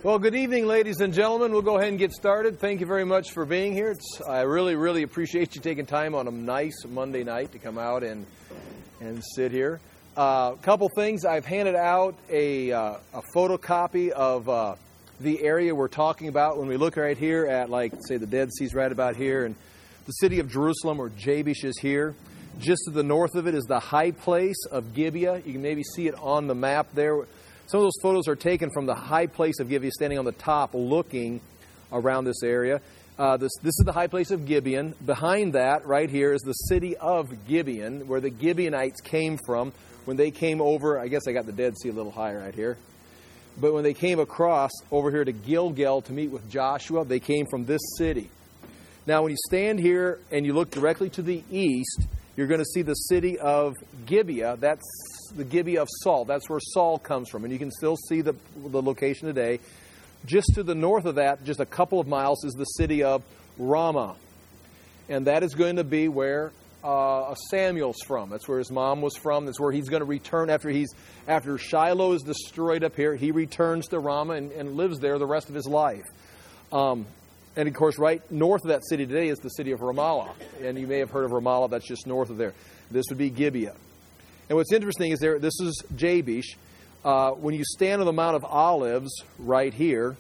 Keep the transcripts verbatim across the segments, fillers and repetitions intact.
Well, good evening, ladies and gentlemen. We'll go ahead and get started. Thank you very much for being here. It's, I really, really appreciate you taking time on a nice Monday night to come out and and sit here. A uh, couple things. I've handed out a, uh, a photocopy of uh, the area we're talking about when we look right here at, like, say, the Dead Sea's right about here, and the city of Jerusalem, or Jabesh, is here. Just to the north of it is the high place of Gibeah. You can maybe see it on the map there. Some of those photos are taken from the high place of Gibeah, standing on the top looking around this area. Uh, this, this is the high place of Gibeon. Behind that, right here, is the city of Gibeon, where the Gibeonites came from when they came over. I guess I got the Dead Sea a little higher right here. But when they came across over here to Gilgal to meet with Joshua, they came from this city. Now, when you stand here and you look directly to the east, you're going to see the city of Gibeah. That's the Gibeah of Saul. That's where Saul comes from. And you can still see the, the location today. Just to the north of that, just a couple of miles, is the city of Ramah. And that is going to be where uh, Samuel's from. That's where his mom was from. That's where he's going to return after he's after Shiloh is destroyed up here. He returns to Ramah and, and lives there the rest of his life. Um, and, of course, right north of that city today is the city of Ramallah. And you may have heard of Ramallah. That's just north of there. This would be Gibeah. And what's interesting is there. This is Jabesh. Uh, when you stand on the Mount of Olives right here,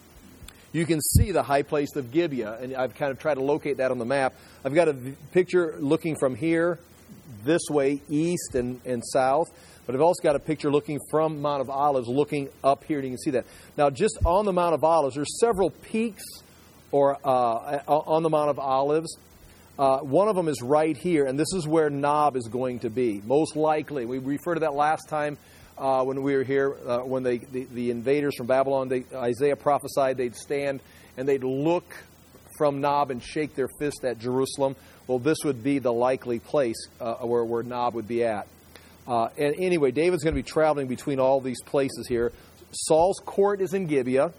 you can see the high place of Gibeah. And I've kind of tried to locate that on the map. I've got a picture looking from here this way, east and, and south. But I've also got a picture looking from Mount of Olives, looking up here, and you can see that. Now, just on the Mount of Olives, there's several peaks or uh, on the Mount of Olives. Uh, one of them is right here, and this is where Nob is going to be, most likely. We referred to that last time uh, when we were here, uh, when they, the, the invaders from Babylon, they, Isaiah prophesied they'd stand and they'd look from Nob and shake their fist at Jerusalem. Well, this would be the likely place uh, where, where Nob would be at. Uh, and anyway, David's going to be traveling between all these places here. Saul's court is in Gibeah.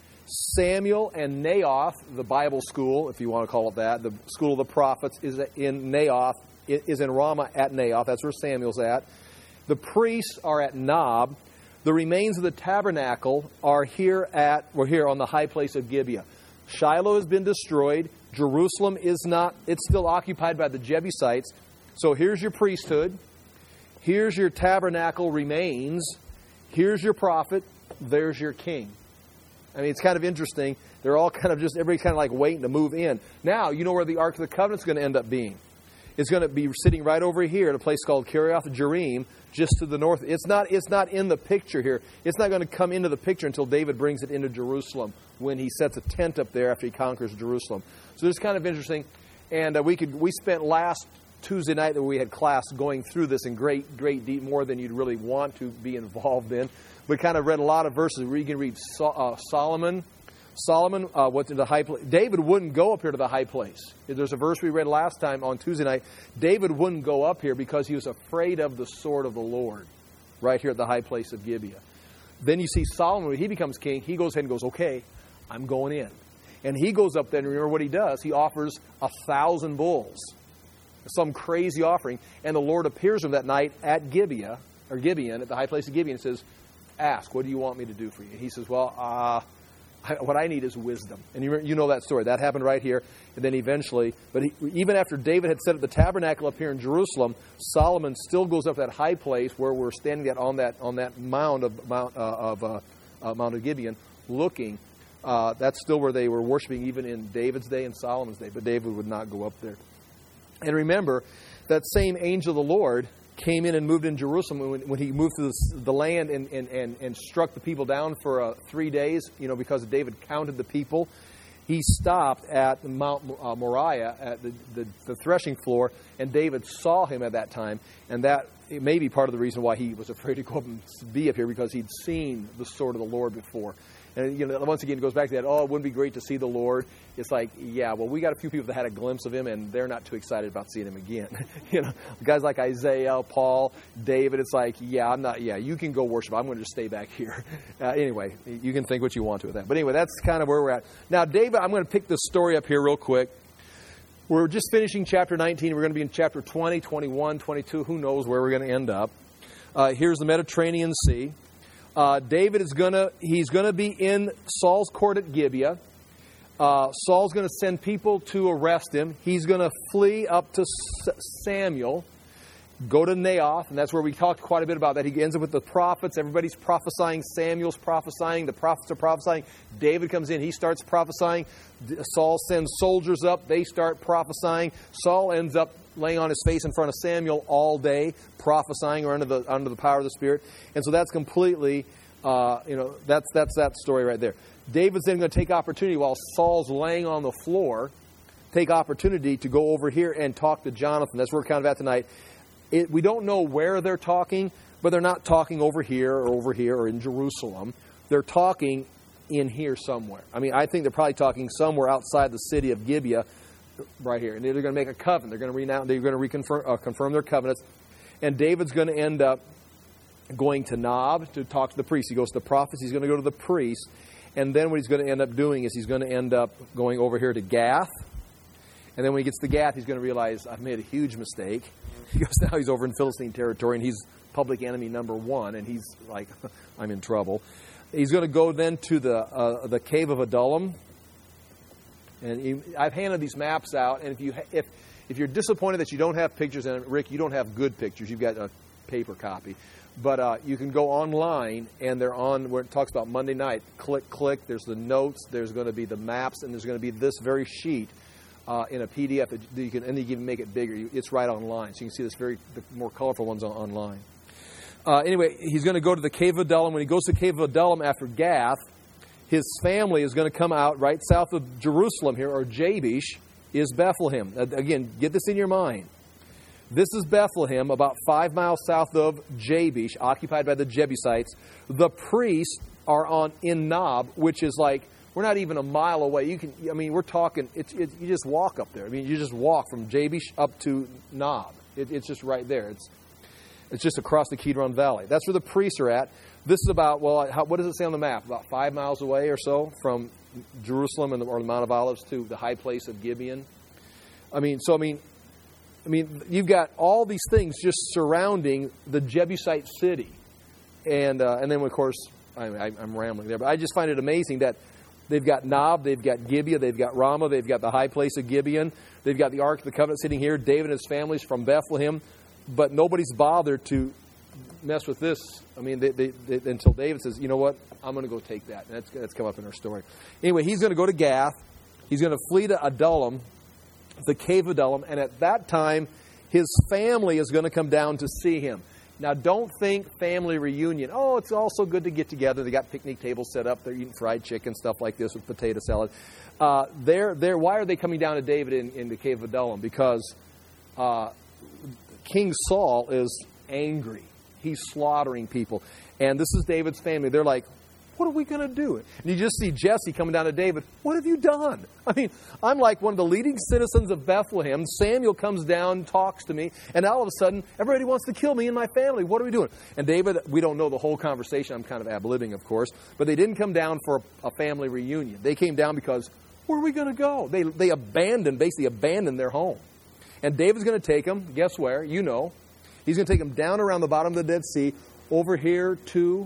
Samuel and Naoth, the Bible school, if you want to call it that, the school of the prophets, is in Naoth, is in Ramah at Naoth. That's where Samuel's at. The priests are at Nob. The remains of the tabernacle are here at, we're here on the high place of Gibeah. Shiloh has been destroyed. Jerusalem is not, it's still occupied by the Jebusites. So here's your priesthood. Here's your tabernacle remains. Here's your prophet. There's your king. I mean, it's kind of interesting. They're all kind of just, everybody kind of like waiting to move in. Now, you know where the Ark of the Covenant is going to end up being. It's going to be sitting right over here at a place called Kirjath Jearim, just to the north. It's not, it's not in the picture here. It's not going to come into the picture until David brings it into Jerusalem, when he sets a tent up there after he conquers Jerusalem. So it's kind of interesting. And uh, we could we spent last Tuesday night that we had class going through this in great, great deep, more than you'd really want to be involved in. We kind of read a lot of verses where you can read so, uh, Solomon. Solomon uh, went to the high place. David wouldn't go up here to the high place. There's a verse we read last time on Tuesday night. David wouldn't go up here because he was afraid of the sword of the Lord, right here at the high place of Gibeah. Then you see Solomon, when he becomes king, he goes ahead and goes, okay, I'm going in. And he goes up there, and remember what he does. He offers a thousand bulls, some crazy offering. And the Lord appears to him that night at Gibeah, or Gibeon, at the high place of Gibeon, and says, ask, what do you want me to do for you? He says, well, uh, I, what I need is wisdom. And you, you know that story. That happened right here. And then eventually, but he, even after David had set up the tabernacle up here in Jerusalem, Solomon still goes up that high place where we're standing at on that on that mound of Mount uh, of uh, uh, Mount of Gibeon, looking. Uh, that's still where they were worshiping even in David's day and Solomon's day. But David would not go up there. And remember, that same angel of the Lord came in and moved in Jerusalem when, when he moved through the, the land and, and, and, and struck the people down for uh, three days, you know, because David counted the people. He stopped at Mount uh, Moriah, at the, the, the threshing floor, and David saw him at that time. And that it may be part of the reason why he was afraid to go up and be up here, because he'd seen the sword of the Lord before. And, you know, once again, it goes back to that, oh, it wouldn't be great to see the Lord. It's like, yeah, well, we got a few people that had a glimpse of him, and they're not too excited about seeing him again. you know, guys like Isaiah, Paul, David, it's like, yeah, I'm not, yeah, you can go worship. I'm going to just stay back here. Uh, anyway, you can think what you want to with that. But anyway, that's kind of where we're at. Now, David, I'm going to pick this story up here real quick. We're just finishing chapter nineteen. We're going to be in chapter twenty, twenty-one, twenty-two. Who knows where we're going to end up. Uh, here's the Mediterranean Sea. Uh, David is going to, he's going to be in Saul's court at Gibeah. Uh, Saul's going to send people to arrest him. He's going to flee up to S- Samuel, go to Naioth, and that's where we talked quite a bit about that. He ends up with the prophets. Everybody's prophesying. Samuel's prophesying. The prophets are prophesying. David comes in. He starts prophesying. Saul sends soldiers up. They start prophesying. Saul ends up laying on his face in front of Samuel all day, prophesying or under the under the power of the Spirit. And so that's completely, uh, you know, that's that's that story right there. David's then going to take opportunity while Saul's laying on the floor, take opportunity to go over here and talk to Jonathan. That's where we're kind of at tonight. It, we don't know where they're talking, but they're not talking over here or over here or in Jerusalem. They're talking in here somewhere. I mean, I think they're probably talking somewhere outside the city of Gibeah, right here. And they're going to make a covenant. They're going to renounce. They're going to reconfirm, uh, confirm their covenants. And David's going to end up going to Nob to talk to the priest. He goes to the prophets. He's going to go to the priest. And then what he's going to end up doing is he's going to end up going over here to Gath. And then when he gets to Gath, he's going to realize, I've made a huge mistake. Because now he's over in Philistine territory, and he's public enemy number one, and he's like, I'm in trouble. He's going to go then to the uh, the cave of Adullam. And he, I've handed these maps out, and if you if if you're disappointed that you don't have pictures, and Rick, you don't have good pictures, you've got a paper copy. But uh, you can go online, and they're on where it talks about Monday night. Click, click. There's the notes. There's going to be the maps, and there's going to be this very sheet uh, in a P D F that you can, and you can make it bigger. It's right online, so you can see this very the more colorful ones on, online. Uh, anyway, he's going to go to the cave of Adullam. When he goes to the cave of Adullam after Gath, his family is going to come out right south of Jerusalem here, or Jabesh is Bethlehem. Again, get this in your mind. This is Bethlehem, about five miles south of Jabesh, occupied by the Jebusites. The priests are on in Nob, which is like, we're not even a mile away. You can, I mean, we're talking, it's, it's you just walk up there. I mean, you just walk from Jabesh up to Nob. It, it's just right there. It's it's just across the Kidron Valley. That's where the priests are at. This is about, well, how, what does it say on the map? About five miles away or so from Jerusalem and the, or the Mount of Olives to the high place of Gibeon. I mean, so I mean, I mean, you've got all these things just surrounding the Jebusite city, and uh, and then of course I, I, I'm rambling there, but I just find it amazing that they've got Nob, they've got Gibeah, they've got Ramah, they've got the high place of Gibeon, they've got the Ark of the Covenant sitting here. David and his family's from Bethlehem, but nobody's bothered to mess with this. I mean, they, they, they, until David says, you know what, I'm going to go take that. And that's that's come up in our story. Anyway, he's going to go to Gath. He's going to flee to Adullam, the cave of Adullam, and at that time, his family is going to come down to see him. Now, don't think family reunion. Oh, it's also good to get together. They got picnic tables set up. They're eating fried chicken, stuff like this with potato salad. Uh, they're, they're, why are they coming down to David in, in the cave of Adullam? Because uh, King Saul is angry. He's slaughtering people. And this is David's family. They're like, what are we going to do? And you just see Jesse coming down to David. What have you done? I mean, I'm like one of the leading citizens of Bethlehem. Samuel comes down, talks to me, and all of a sudden, everybody wants to kill me and my family. What are we doing? And David, we don't know the whole conversation. I'm kind of ad-libbing, of course. But they didn't come down for a family reunion. They came down because, where are we going to go? They, they abandoned, basically abandoned their home. And David's going to take them, guess where? You know. He's going to take them down around the bottom of the Dead Sea, over here to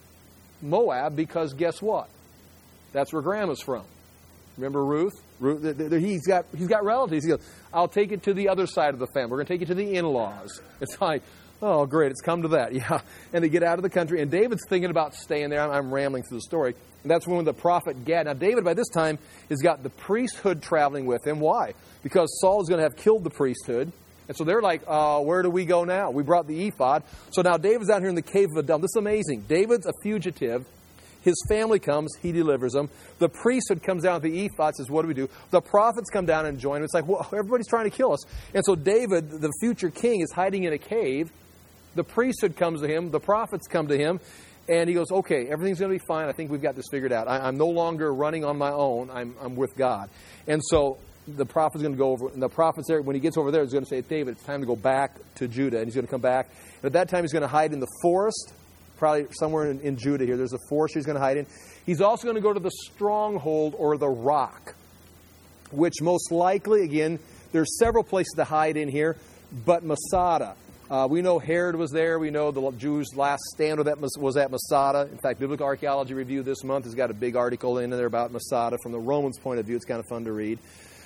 Moab, because guess what? That's where Grandma's from. Remember Ruth? Ruth he's got he's got relatives. He goes, I'll take it to the other side of the family. We're going to take it to the in-laws. It's like, oh, great, it's come to that. Yeah. And they get out of the country. And David's thinking about staying there. I'm, I'm rambling through the story. And that's when the prophet Gad. Now, David, by this time, has got the priesthood traveling with him. Why? Because Saul is going to have killed the priesthood. And so they're like, uh, where do we go now? We brought the ephod. So now David's out here in the cave of Adullam. This is amazing. David's a fugitive. His family comes. He delivers them. The priesthood comes down with the ephod, says, what do we do? The prophets come down and join him. It's like, well, everybody's trying to kill us. And so David, the future king, is hiding in a cave. The priesthood comes to him. The prophets come to him. And he goes, okay, everything's going to be fine. I think we've got this figured out. I, I'm no longer running on my own. I'm, I'm with God. And so the prophet's going to go over, and the prophet's there, when he gets over there, he's going to say, David, it's time to go back to Judah. And he's going to come back. And at that time, he's going to hide in the forest, probably somewhere in, in Judah here. There's a forest he's going to hide in. He's also going to go to the stronghold, or the rock, which most likely, again, there's several places to hide in here, but Masada. Uh, we know Herod was there. We know the Jews' last stand was at Masada. In fact, Biblical Archaeology Review this month has got a big article in there about Masada. From the Romans' point of view, it's kind of fun to read.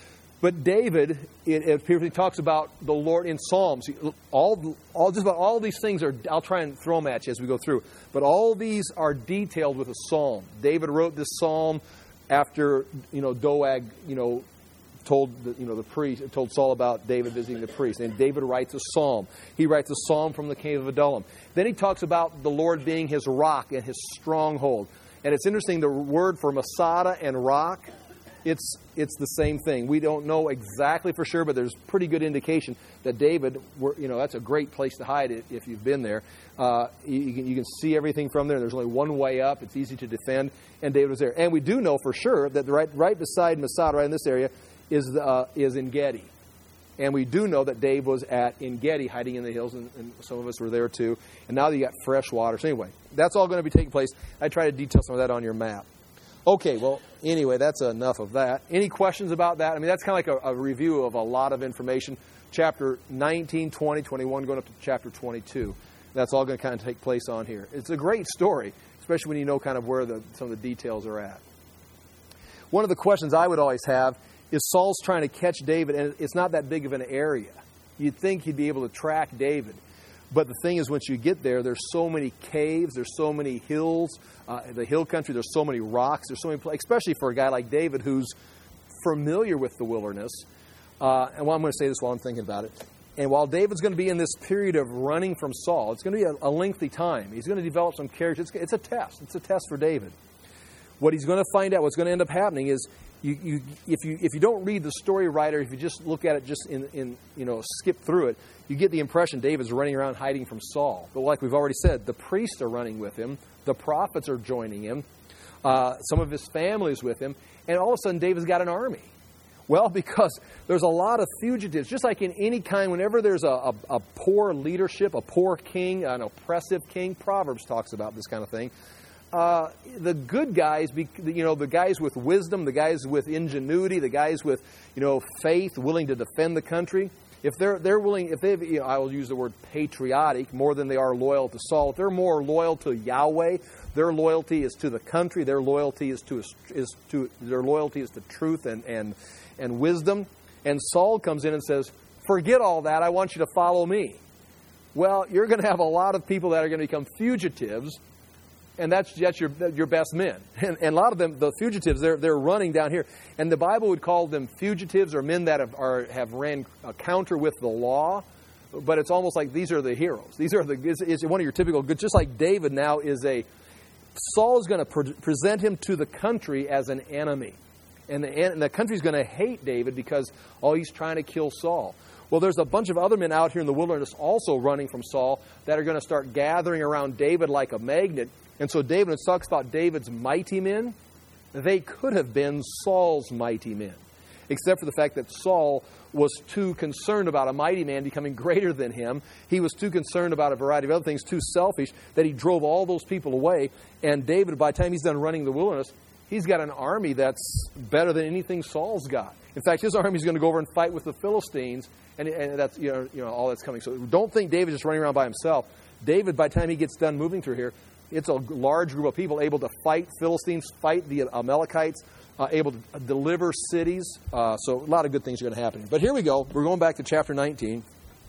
But David, it, it appears he talks about the Lord in Psalms. All, all, just about all these things are, I'll try and throw them at you as we go through. But all these are detailed with a psalm. David wrote this psalm after, you know, Doeg, you know, told the, you know the priest told Saul about David visiting the priest, and David writes a psalm. He writes a psalm from the cave of Adullam. Then he talks about the Lord being his rock and his stronghold. And it's interesting, the word for Masada and rock, it's it's the same thing. We don't know exactly for sure, but there's pretty good indication that David, were, you know, that's a great place to hide it if you've been there. Uh, you, you, can, you can see everything from there. There's only one way up. It's easy to defend, and David was there. And we do know for sure that right right beside Masada, right in this area, is uh, is En-Gedi. And we do know that Dave was at En-Gedi, hiding in the hills, and, and some of us were there too. And now that you got fresh water. So anyway, that's all going to be taking place. I try to detail some of that on your map. Okay, well, anyway, that's enough of that. Any questions about that? I mean, that's kind of like a, a review of a lot of information. Chapter nineteen, twenty, twenty-one, going up to chapter twenty-two. That's all going to kind of take place on here. It's a great story, especially when you know kind of where the, some of the details are at. One of the questions I would always have is Saul's trying to catch David, and it's not that big of an area. You'd think he'd be able to track David. But the thing is, once you get there, there's so many caves, there's so many hills, uh, the hill country, there's so many rocks, there's so many places, especially for a guy like David who's familiar with the wilderness. Uh, and well, I'm going to say this while I'm thinking about it. And while David's going to be in this period of running from Saul, it's going to be a, a lengthy time. He's going to develop some character. It's, it's a test. It's a test for David. What he's going to find out, what's going to end up happening is, You, you, if you if you don't read the story right, or if you just look at it just in, in you know skip through it, you get the impression David's running around hiding from Saul. But like we've already said, the priests are running with him, the prophets are joining him, uh, some of his family is with him, and all of a sudden David's got an army. Well, because there's a lot of fugitives, just like in any kind. Whenever there's a, a, a poor leadership, a poor king, an oppressive king, Proverbs talks about this kind of thing. Uh, the good guys, you know, the guys with wisdom, the guys with ingenuity, the guys with, you know, faith, willing to defend the country. If they're they're willing, if they, you know, I will use the word patriotic more than they are loyal to Saul. If they're more loyal to Yahweh, their loyalty is to the country. Their loyalty is to is to their loyalty is to truth and and and wisdom. And Saul comes in and says, "Forget all that. I want you to follow me." Well, you're going to have a lot of people that are going to become fugitives. And that's, that's your your best men. And, and a lot of them, the fugitives, they're they're running down here. And the Bible would call them fugitives or men that have are, have ran a counter with the law. But it's almost like these are the heroes. These are the it's, it's one of your typical good. Just like David now is a Saul is going to pre- present him to the country as an enemy, and the and the country's going to hate David because oh he's trying to kill Saul. Well, there's a bunch of other men out here in the wilderness also running from Saul that are going to start gathering around David like a magnet. And so David, when it talks about David's mighty men, they could have been Saul's mighty men. Except for the fact that Saul was too concerned about a mighty man becoming greater than him. He was too concerned about a variety of other things, too selfish, that he drove all those people away. And David, by the time he's done running the wilderness, he's got an army that's better than anything Saul's got. In fact, his army is going to go over and fight with the Philistines, and, and that's you know, you know all that's coming. So don't think David's just running around by himself. David, by the time he gets done moving through here, it's a large group of people able to fight Philistines, fight the Amalekites, uh, able to deliver cities. Uh, so a lot of good things are going to happen. But here we go. We're going back to chapter nineteen.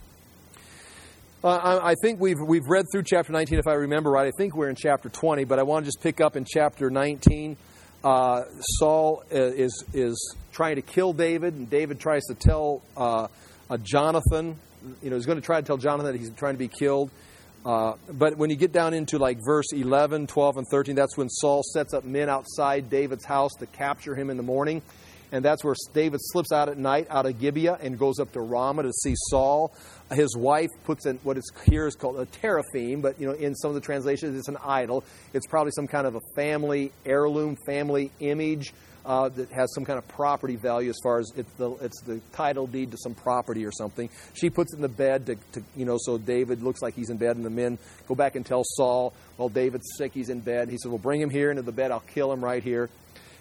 Uh, I, I think we've we've read through chapter nineteen, if I remember right. I think we're in chapter twenty, but I want to just pick up in chapter nineteen. Uh, Saul is is trying to kill David, and David tries to tell uh, uh, Jonathan. You know, he's going to try to tell Jonathan that he's trying to be killed. Uh, but when you get down into like verse eleven, twelve, and thirteen, that's when Saul sets up men outside David's house to capture him in the morning. And that's where David slips out at night out of Gibeah and goes up to Ramah to see Saul. His wife puts in what is here is called a teraphim, but you know in some of the translations it's an idol. It's probably some kind of a family heirloom, family image uh, that has some kind of property value as far as it's the it's the title deed to some property or something. She puts it in the bed to, to you know so David looks like he's in bed, and the men go back and tell Saul, well, David's sick, he's in bed. He says, well, bring him here into the bed. I'll kill him right here.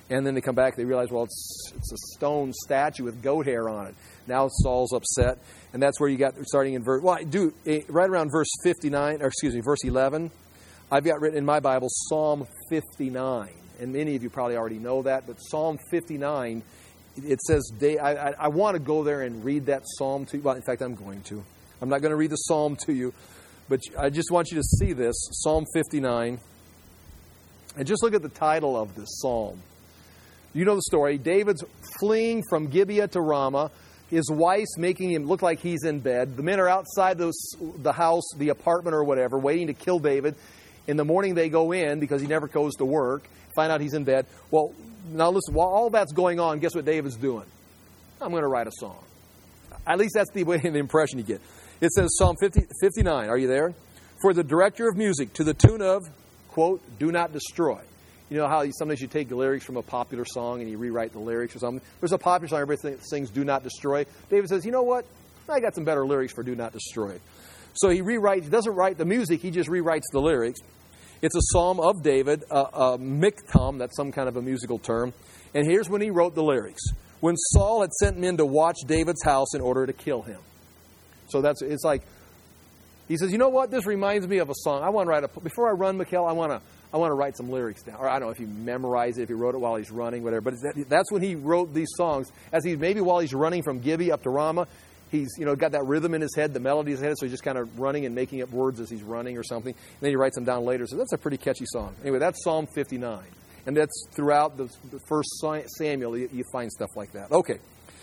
And then they come back, they realize, well, it's it's a stone statue with goat hair on it. Now Saul's upset, and that's where you got, starting in verse, well, I do, right around verse fifty-nine, or excuse me, verse eleven, I've got written in my Bible Psalm fifty-nine. And many of you probably already know that, but Psalm fifty-nine, it says, I, I, I want to go there and read that psalm to you. Well, in fact, I'm going to. I'm not going to read the psalm to you, but I just want you to see this, Psalm fifty-nine. And just look at the title of this psalm. You know the story. David's fleeing from Gibeah to Ramah. His wife's making him look like he's in bed. The men are outside those, the house, the apartment or whatever, waiting to kill David. In the morning they go in because he never goes to work. Find out he's in bed. Well, now listen, while all that's going on, guess what David's doing? I'm going to write a song. At least that's the way, the impression you get. It says Psalm fifty, fifty-nine. Are you there? For the director of music, to the tune of, quote, do not destroy. You know how sometimes you take the lyrics from a popular song and you rewrite the lyrics or something? There's a popular song, everybody sings do not destroy. David says, you know what? I got some better lyrics for do not destroy. So he rewrites, he doesn't write the music, he just rewrites the lyrics. It's a psalm of David, a, a miktam, that's some kind of a musical term. And here's when he wrote the lyrics. When Saul had sent men to watch David's house in order to kill him. So that's, it's like, he says, you know what? This reminds me of a song. I want to write a, before I run, Mikhail, I want to, I want to write some lyrics down. Or I don't know if he memorized it, if he wrote it while he's running, whatever. But that, that's when he wrote these songs. As he, maybe while he's running from Gibeah up to Ramah, he's, you know, got that rhythm in his head, the melody in his head, so he's just kind of running and making up words as he's running or something. And then he writes them down later. So that's a pretty catchy song. Anyway, that's Psalm fifty-nine. And that's throughout the, the first Samuel, you, you find stuff like that. Okay.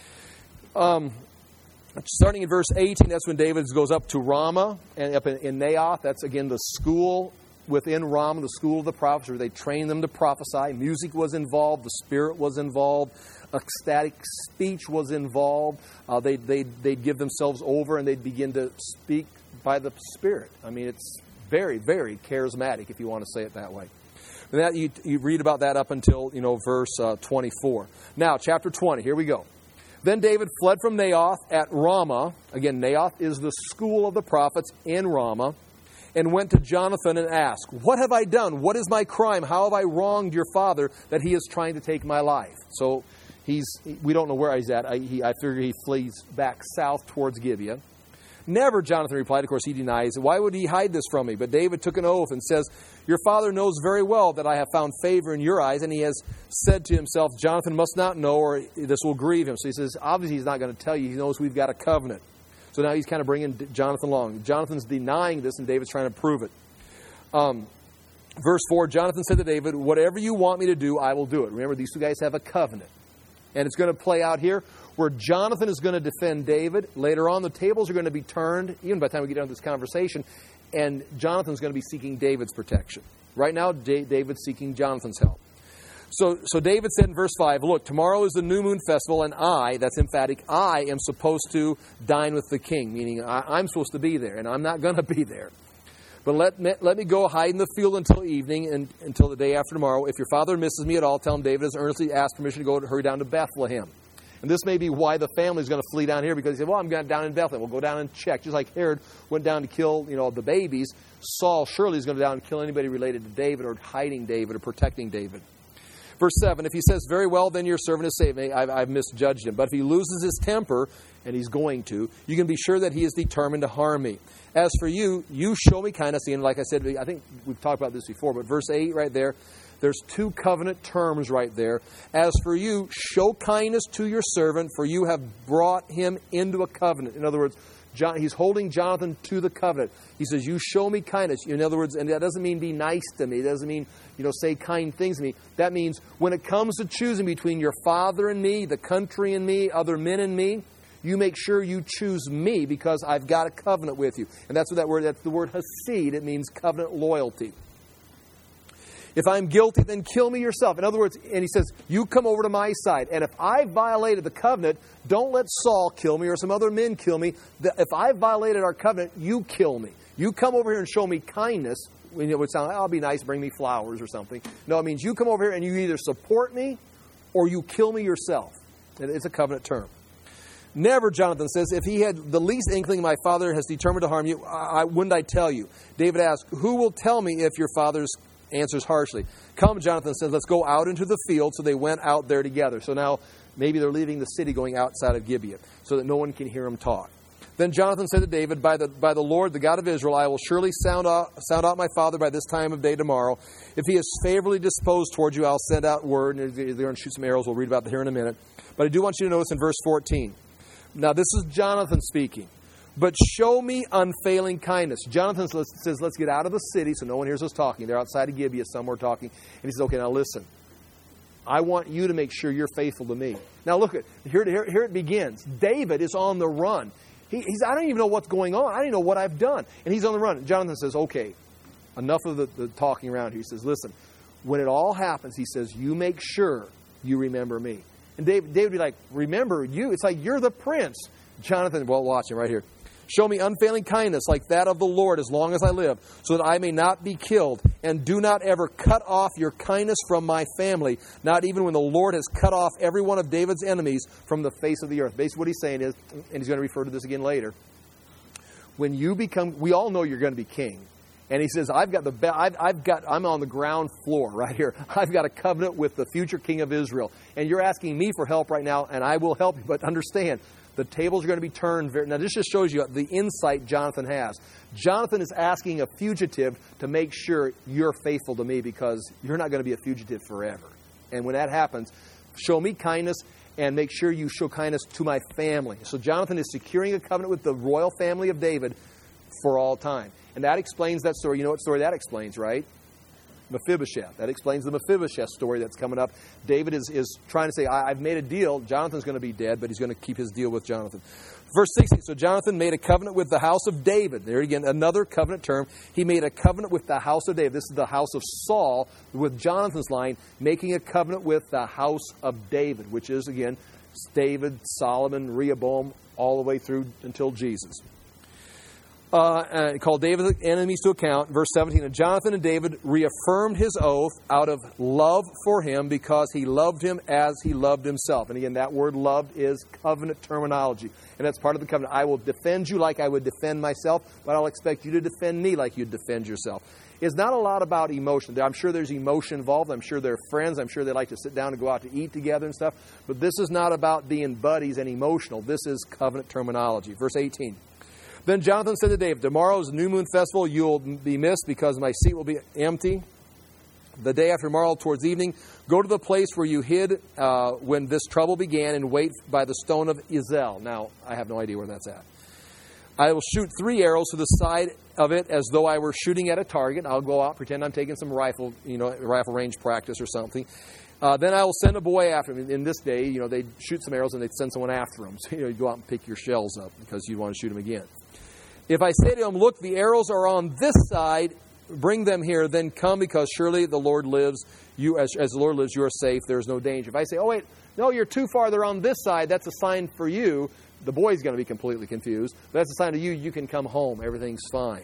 Um, starting in verse eighteen, that's when David goes up to Ramah and up in, in Naioth. That's, again, the school within Ramah, the school of the prophets, where they trained them to prophesy. Music was involved. The Spirit was involved. Ecstatic speech was involved. Uh, they, they, they'd give themselves over and they'd begin to speak by the Spirit. I mean, it's very, very charismatic, if you want to say it that way. And that you, you read about that up until, you know, verse uh, twenty-four. Now, chapter twenty, here we go. Then David fled from Naioth at Ramah. Again, Naioth is the school of the prophets in Ramah. And went to Jonathan and asked, what have I done? What is my crime? How have I wronged your father that he is trying to take my life? So he's we don't know where he's at. I, he, I figure he flees back south towards Gibeah. Never, Jonathan replied. Of course, he denies it. Why would he hide this from me? But David took an oath and says, your father knows very well that I have found favor in your eyes. And he has said to himself, Jonathan must not know or this will grieve him. So he says, obviously he's not going to tell you. He knows we've got a covenant. So now he's kind of bringing Jonathan along. Jonathan's denying this, and David's trying to prove it. Um, verse four, Jonathan said to David, whatever you want me to do, I will do it. Remember, these two guys have a covenant. And it's going to play out here where Jonathan is going to defend David. Later on, the tables are going to be turned, even by the time we get down to this conversation, and Jonathan's going to be seeking David's protection. Right now, David's seeking Jonathan's help. So, so David said in verse five, look, tomorrow is the new moon festival, and I, that's emphatic, I am supposed to dine with the king, meaning I, I'm supposed to be there, and I'm not going to be there. But let me, let me go hide in the field until evening, and until the day after tomorrow. If your father misses me at all, tell him David has earnestly asked permission to go to hurry down to Bethlehem. And this may be why the family is going to flee down here, because he said, well, I'm going down in Bethlehem. We'll go down and check. Just like Herod went down to kill, you know, the babies, Saul surely is going to go down and kill anybody related to David or hiding David or protecting David. Verse seven, if he says, very well, then your servant is saved. I've, I've misjudged him. But if he loses his temper, and he's going to, you can be sure that he is determined to harm me. As for you, you show me kindness. And like I said, I think we've talked about this before, but verse eight right there, there's two covenant terms right there. As for you, show kindness to your servant, for you have brought him into a covenant. In other words, John, he's holding Jonathan to the covenant. He says, you show me kindness. In other words, and that doesn't mean be nice to me. It doesn't mean, you know, say kind things to me. That means when it comes to choosing between your father and me, the country and me, other men and me, you make sure you choose me because I've got a covenant with you. And that's what that word, that's the word hasid. It means covenant loyalty. If I'm guilty, then kill me yourself. In other words, and he says, you come over to my side. And if I violated the covenant, don't let Saul kill me or some other men kill me. If I violated our covenant, you kill me. You come over here and show me kindness. It would sound like, I'll be nice, bring me flowers or something. No, it means you come over here and you either support me or you kill me yourself. It's a covenant term. Never, Jonathan says, if he had the least inkling my father has determined to harm you, I, wouldn't I tell you? David asked, who will tell me if your father's answers harshly. Come, Jonathan says, let's go out into the field. So they went out there together. So now maybe they're leaving the city going outside of Gibeah so that no one can hear them talk. Then Jonathan said to David, by the by the Lord, the God of Israel, I will surely sound out, sound out my father by this time of day tomorrow. If he is favorably disposed towards you, I'll send out word. And they're going to shoot some arrows. We'll read about that here in a minute. But I do want you to notice in verse fourteen. Now, this is Jonathan speaking. But show me unfailing kindness. Jonathan says, let's get out of the city so no one hears us talking. They're outside of Gibeah somewhere talking. And he says, okay, now listen. I want you to make sure you're faithful to me. Now look, at here, here, here it begins. David is on the run. He, he's, I don't even know what's going on. I don't even know what I've done. And he's on the run. Jonathan says, okay, enough of the, the talking around here. He says, listen, when it all happens, he says, you make sure you remember me. And David, David would be like, remember you? It's like, you're the prince. Jonathan, well, watch him right here. Show me unfailing kindness like that of the Lord as long as I live, so that I may not be killed. And do not ever cut off your kindness from my family, not even when the Lord has cut off every one of David's enemies from the face of the earth. Basically what he's saying is, and he's going to refer to this again later, when you become, we all know you're going to be king. And he says, I've got the, be- I've, I've got, I'm on the ground floor right here. I've got a covenant with the future king of Israel. And you're asking me for help right now, and I will help you. But understand, the tables are going to be turned. Very, now, this just shows you the insight Jonathan has. Jonathan is asking a fugitive to make sure you're faithful to me because you're not going to be a fugitive forever. And when that happens, show me kindness and make sure you show kindness to my family. So Jonathan is securing a covenant with the royal family of David for all time. And that explains that story. You know what story that explains, right? Mephibosheth. That explains the Mephibosheth story that's coming up. David is, is trying to say, I, I've made a deal. Jonathan's going to be dead, but he's going to keep his deal with Jonathan. Verse sixteen, so Jonathan made a covenant with the house of David. There again, another covenant term. He made a covenant with the house of David. This is the house of Saul with Jonathan's line, making a covenant with the house of David, which is, again, David, Solomon, Rehoboam, all the way through until Jesus. Uh, uh, called David's enemies to account. Verse seventeen, and Jonathan and David reaffirmed his oath out of love for him because he loved him as he loved himself. And again, that word loved is covenant terminology. And that's part of the covenant. I will defend you like I would defend myself, but I'll expect you to defend me like you'd defend yourself. It's not a lot about emotion. I'm sure there's emotion involved. I'm sure they're friends. I'm sure they like to sit down and go out to eat together and stuff. But this is not about being buddies and emotional. This is covenant terminology. Verse eighteen. Then Jonathan said to David, tomorrow is the new moon festival. You will be missed because my seat will be empty. The day after tomorrow towards evening, go to the place where you hid uh, when this trouble began and wait by the stone of Ezel. Now, I have no idea where that's at. I will shoot three arrows to the side of it as though I were shooting at a target. I'll go out, pretend I'm taking some rifle, you know, rifle range practice or something. Uh, then I will send a boy after him. In this day, you know, they'd shoot some arrows and they'd send someone after them. So, you know, you go out and pick your shells up because you want to shoot them again. If I say to him, look, the arrows are on this side, bring them here, then come because surely the Lord lives. You, as, as the Lord lives, you are safe. There is no danger. If I say, oh, wait, no, you're too far. They're on this side. That's a sign for you. The boy's going to be completely confused. But that's a sign to you. You can come home. Everything's fine.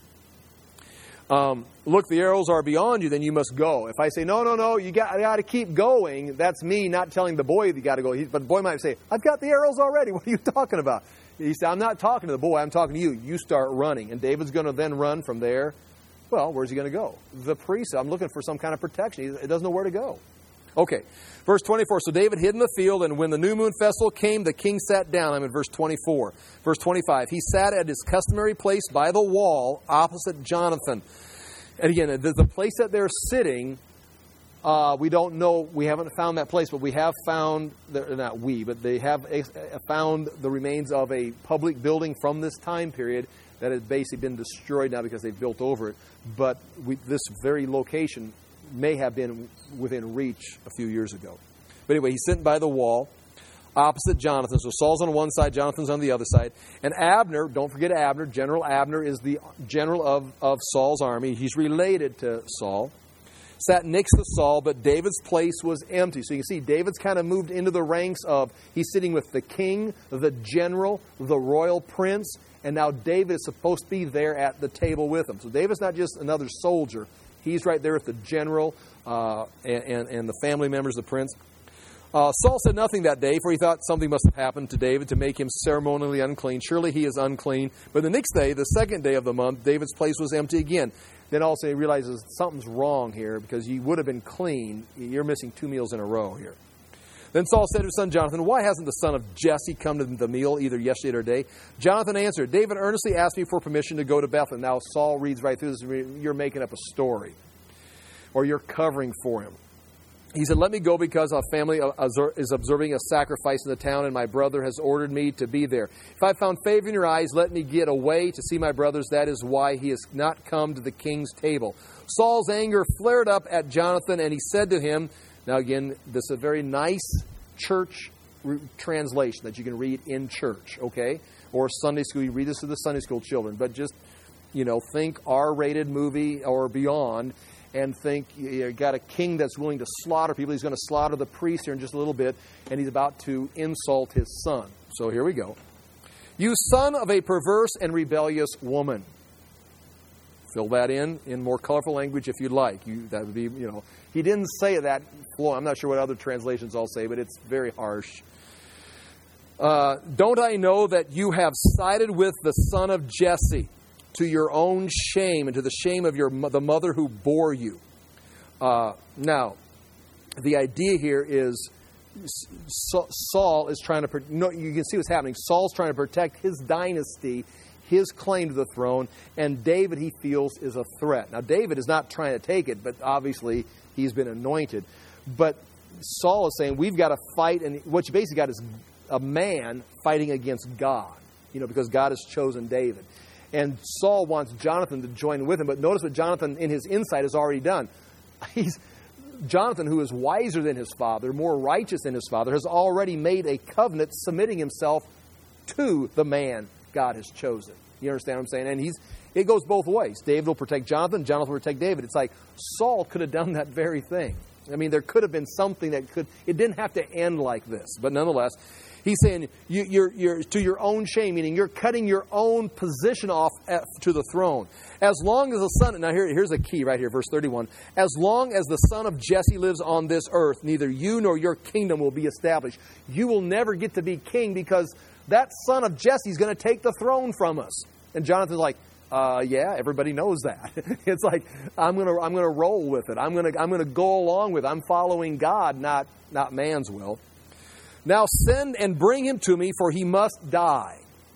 Um, look, the arrows are beyond you, then you must go. If I say, no, no, no, you got, got to keep going, that's me not telling the boy you got to go. He, but the boy might say, I've got the arrows already. What are you talking about? He said, I'm not talking to the boy. I'm talking to you. You start running. And David's going to then run from there. Well, where's he going to go? The priest. I'm looking for some kind of protection. He doesn't know where to go. Okay. Verse twenty-four. So David hid in the field, and when the new moon festival came, the king sat down. I'm in verse twenty-four. Verse twenty-five. He sat at his customary place by the wall opposite Jonathan. And again, the, the place that they're sitting, uh, we don't know, we haven't found that place, but we have found, not we, but they have found the remains of a public building from this time period that has basically been destroyed now because they've built over it. But we, this very location may have been within reach a few years ago. But anyway, he's sitting by the wall opposite Jonathan. So Saul's on one side, Jonathan's on the other side. And Abner, don't forget Abner, General Abner is the general of, of Saul's army. He's related to Saul. Sat next to Saul, but David's place was empty. So you can see David's kind of moved into the ranks of, he's sitting with the king, the general, the royal prince, and now David is supposed to be there at the table with him. So David's not just another soldier. He's right there with the general uh, and, and, and the family members, the prince. Uh, Saul said nothing that day, for he thought something must have happened to David to make him ceremonially unclean. Surely he is unclean. But the next day, the second day of the month, David's place was empty again. Then also he realizes something's wrong here because you would have been clean. You're missing two meals in a row here. Then Saul said to his son Jonathan, why hasn't the son of Jesse come to the meal either yesterday or today? Jonathan answered, David earnestly asked me for permission to go to Bethlehem. Now Saul reads right through this. You're making up a story. Or you're covering for him. He said, let me go because a family is observing a sacrifice in the town and my brother has ordered me to be there. If I found favor in your eyes, let me get away to see my brothers. That is why he has not come to the king's table. Saul's anger flared up at Jonathan and he said to him, now again, this is a very nice church translation that you can read in church, okay? Or Sunday school, you read this to the Sunday school children. But just, you know, think R-rated movie or beyond and think you got a king that's willing to slaughter people. He's going to slaughter the priest here in just a little bit, and he's about to insult his son. So here we go. You son of a perverse and rebellious woman. Fill that in in more colorful language if you'd like. You, that would be, you know, he didn't say that. I'm not sure what other translations all say, but it's very harsh. Uh, don't I know that you have sided with the son of Jesse to your own shame and to the shame of your the mother who bore you? Uh, now, the idea here is Saul is trying to. No, you can see what's happening. Saul's trying to protect his dynasty, his claim to the throne, and David, he feels, is a threat. Now, David is not trying to take it, but obviously he's been anointed. But Saul is saying, we've got to fight, and what you basically got is a man fighting against God, you know, because God has chosen David. And Saul wants Jonathan to join with him, but notice what Jonathan, in his insight, has already done. He's Jonathan, who is wiser than his father, more righteous than his father, has already made a covenant submitting himself to the man God has chosen. You understand what I'm saying? And he's it goes both ways. David will protect Jonathan, Jonathan will protect David. It's like Saul could have done that very thing. I mean, there could have been something that could, it didn't have to end like this. But nonetheless, he's saying, you, you're, you're to your own shame, meaning you're cutting your own position off at, to the throne. As long as the son, now here, here's a key right here, verse thirty-one. As long as the son of Jesse lives on this earth, neither you nor your kingdom will be established. You will never get to be king because that son of Jesse is going to take the throne from us. And Jonathan's like, uh, yeah, everybody knows that. It's like, I'm going to I'm going to roll with it. I'm going to I'm going to go along with it. I'm following God, not not man's will. Now send and bring him to me, for he must die.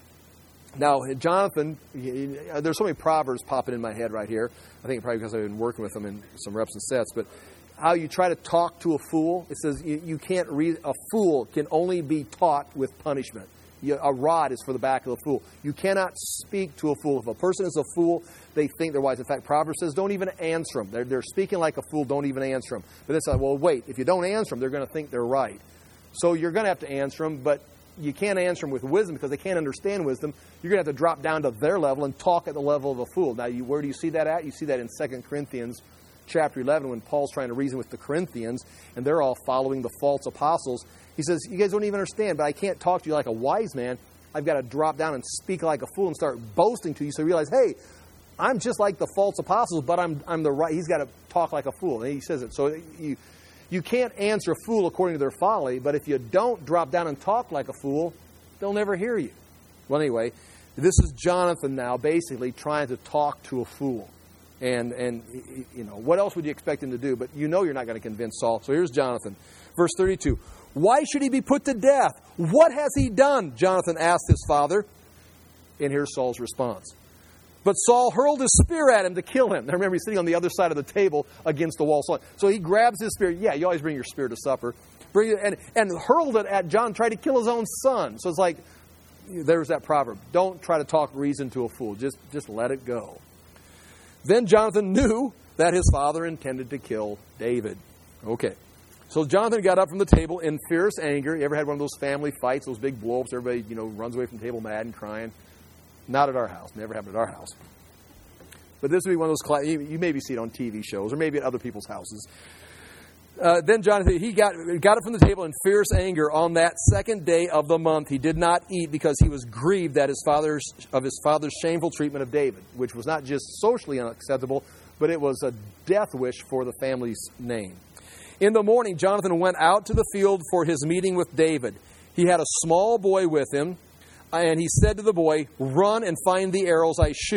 Now, Jonathan, there's so many proverbs popping in my head right here. I think probably because I've been working with them in some reps and sets. But how you try to talk to a fool, it says you, you can't read, a fool can only be taught with punishment. You, a rod is for the back of the fool. You cannot speak to a fool. If a person is a fool, they think they're wise. In fact, Proverbs says don't even answer them. They're, they're speaking like a fool, don't even answer them. But it's like, well, wait, if you don't answer them, they're going to think they're right. So you're going to have to answer them, but you can't answer them with wisdom because they can't understand wisdom. You're going to have to drop down to their level and talk at the level of a fool. Now, you, where do you see that at? You see that in Second Corinthians chapter eleven when Paul's trying to reason with the Corinthians, and they're all following the false apostles. He says, you guys don't even understand, but I can't talk to you like a wise man. I've got to drop down and speak like a fool and start boasting to you so you realize, hey, I'm just like the false apostles, but I'm I'm the right. He's got to talk like a fool. And he says it. So you... You can't answer a fool according to their folly, but if you don't drop down and talk like a fool, they'll never hear you. Well, anyway, this is Jonathan now basically trying to talk to a fool. And, and you know, what else would you expect him to do? But you know you're not going to convince Saul. So here's Jonathan. Verse thirty-two. Why should he be put to death? What has he done? Jonathan asked his father. And here's Saul's response. But Saul hurled his spear at him to kill him. Now remember, he's sitting on the other side of the table against the wall. So he grabs his spear. Yeah, you always bring your spear to supper. Bring it, and, and hurled it at John, tried to kill his own son. So it's like, there's that proverb. Don't try to talk reason to a fool. Just, just let it go. Then Jonathan knew that his father intended to kill David. Okay. So Jonathan got up from the table in fierce anger. You ever had one of those family fights, those big blow-ups? Everybody, you know, runs away from the table mad and crying. Not at our house. Never happened at our house. But this would be one of those, you maybe see it on T V shows or maybe at other people's houses. Uh, then Jonathan, he got, got it from the table in fierce anger. On that second day of the month, he did not eat because he was grieved at his father's, of his father's shameful treatment of David, which was not just socially unacceptable, but it was a death wish for the family's name. In the morning, Jonathan went out to the field for his meeting with David. He had a small boy with him. And he said to the boy, run and find the arrows I shoot.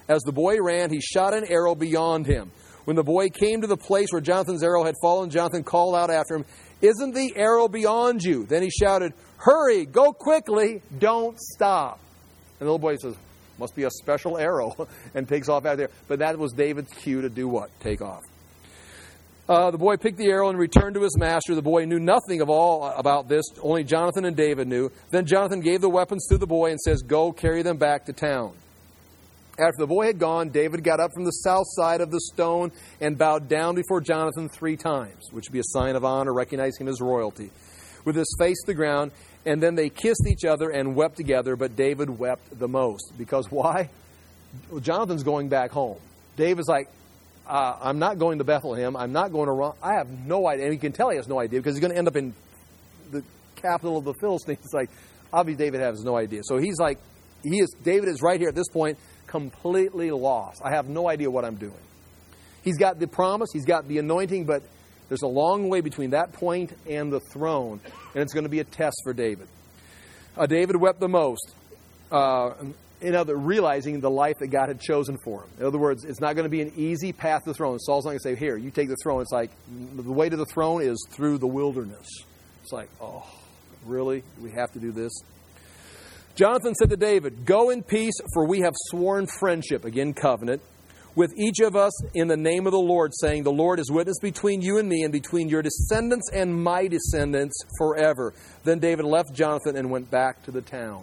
As the boy ran, he shot an arrow beyond him. When the boy came to the place where Jonathan's arrow had fallen, Jonathan called out after him, "Isn't the arrow beyond you?" Then he shouted, "Hurry, go quickly, don't stop." And the little boy says, "Must be a special arrow," and takes off out of there. But that was David's cue to do what? Take off. Uh, the boy picked the arrow and returned to his master. The boy knew nothing of all about this. Only Jonathan and David knew. Then Jonathan gave the weapons to the boy and says, "Go, carry them back to town." After the boy had gone, David got up from the south side of the stone and bowed down before Jonathan three times, which would be a sign of honor, recognizing him as royalty, with his face to the ground. And then they kissed each other and wept together, but David wept the most. Because why? Well, Jonathan's going back home. David's like, uh, I'm not going to Bethlehem. I'm not going to run. I have no idea. And you can tell he has no idea because he's going to end up in the capital of the Philistines. It's like, obviously David has no idea. So he's like, he is. David is right here at this point, completely lost. I have no idea what I'm doing. He's got the promise. He's got the anointing, but there's a long way between that point and the throne, and it's going to be a test for David. Uh, David wept the most, uh, in other realizing the life that God had chosen for him. In other words, it's not going to be an easy path to the throne. Saul's not going to say, "Here, you take the throne." It's like the way to the throne is through the wilderness. It's like, oh, really? Do we have to do this? Jonathan said to David, "Go in peace, for we have sworn friendship," again, covenant, "with each of us in the name of the Lord, saying, 'The Lord is witness between you and me and between your descendants and my descendants forever.'" Then David left Jonathan and went back to the town.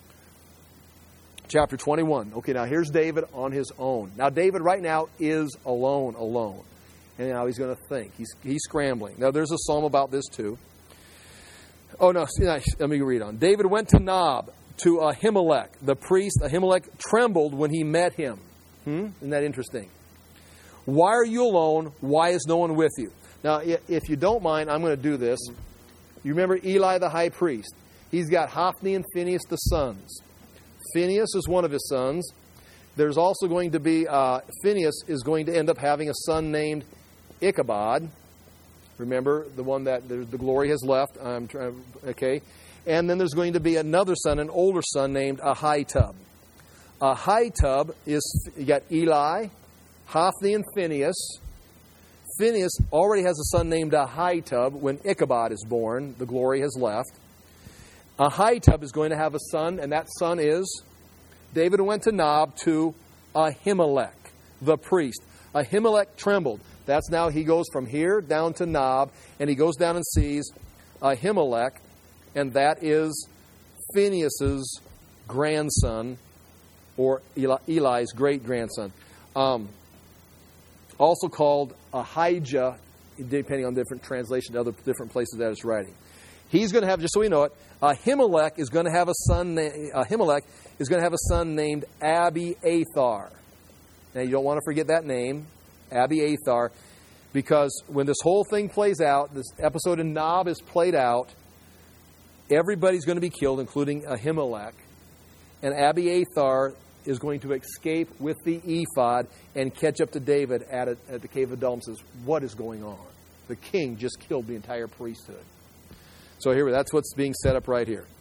Chapter twenty-one. Okay, now here's David on his own. Now David right now is alone, alone. And now he's going to think. He's, he's scrambling. Now there's a psalm about this too. Oh, no, let me read on. David went to Nob, to Ahimelech, the priest. Ahimelech trembled when he met him. Hmm? Isn't that interesting? "Why are you alone? Why is no one with you?" Now, if you don't mind, I'm going to do this. You remember Eli the high priest. He's got Hophni and Phinehas the sons. Phinehas is one of his sons. There's also going to be, uh, Phinehas is going to end up having a son named Ichabod. Remember, the one that the, the glory has left. I'm trying, okay. And then there's going to be another son, an older son named Ahitub. Ahitub is, you got Eli, Hophni, and Phinehas. Phinehas already has a son named Ahitub. When Ichabod is born, the glory has left. Ahitub is going to have a son, and that son is, David went to Nob to Ahimelech, the priest. Ahimelech trembled. That's now, he goes from here down to Nob, and he goes down and sees Ahimelech, and that is Phinehas' grandson, or Eli, Eli's great-grandson. Um, also called Ahijah, depending on different translations, other different places that it's writing. He's going to have, just so we know it, Ahimelech is going to have a son. Ahimelech is going to have a son named Abiathar. Now you don't want to forget that name, Abiathar, because when this whole thing plays out, this episode in Nob is played out, everybody's going to be killed, including Ahimelech, and Abiathar is going to escape with the ephod and catch up to David at, a, at the cave of Adullam. Says, "What is going on? The king just killed the entire priesthood." So here, that's what's being set up right here.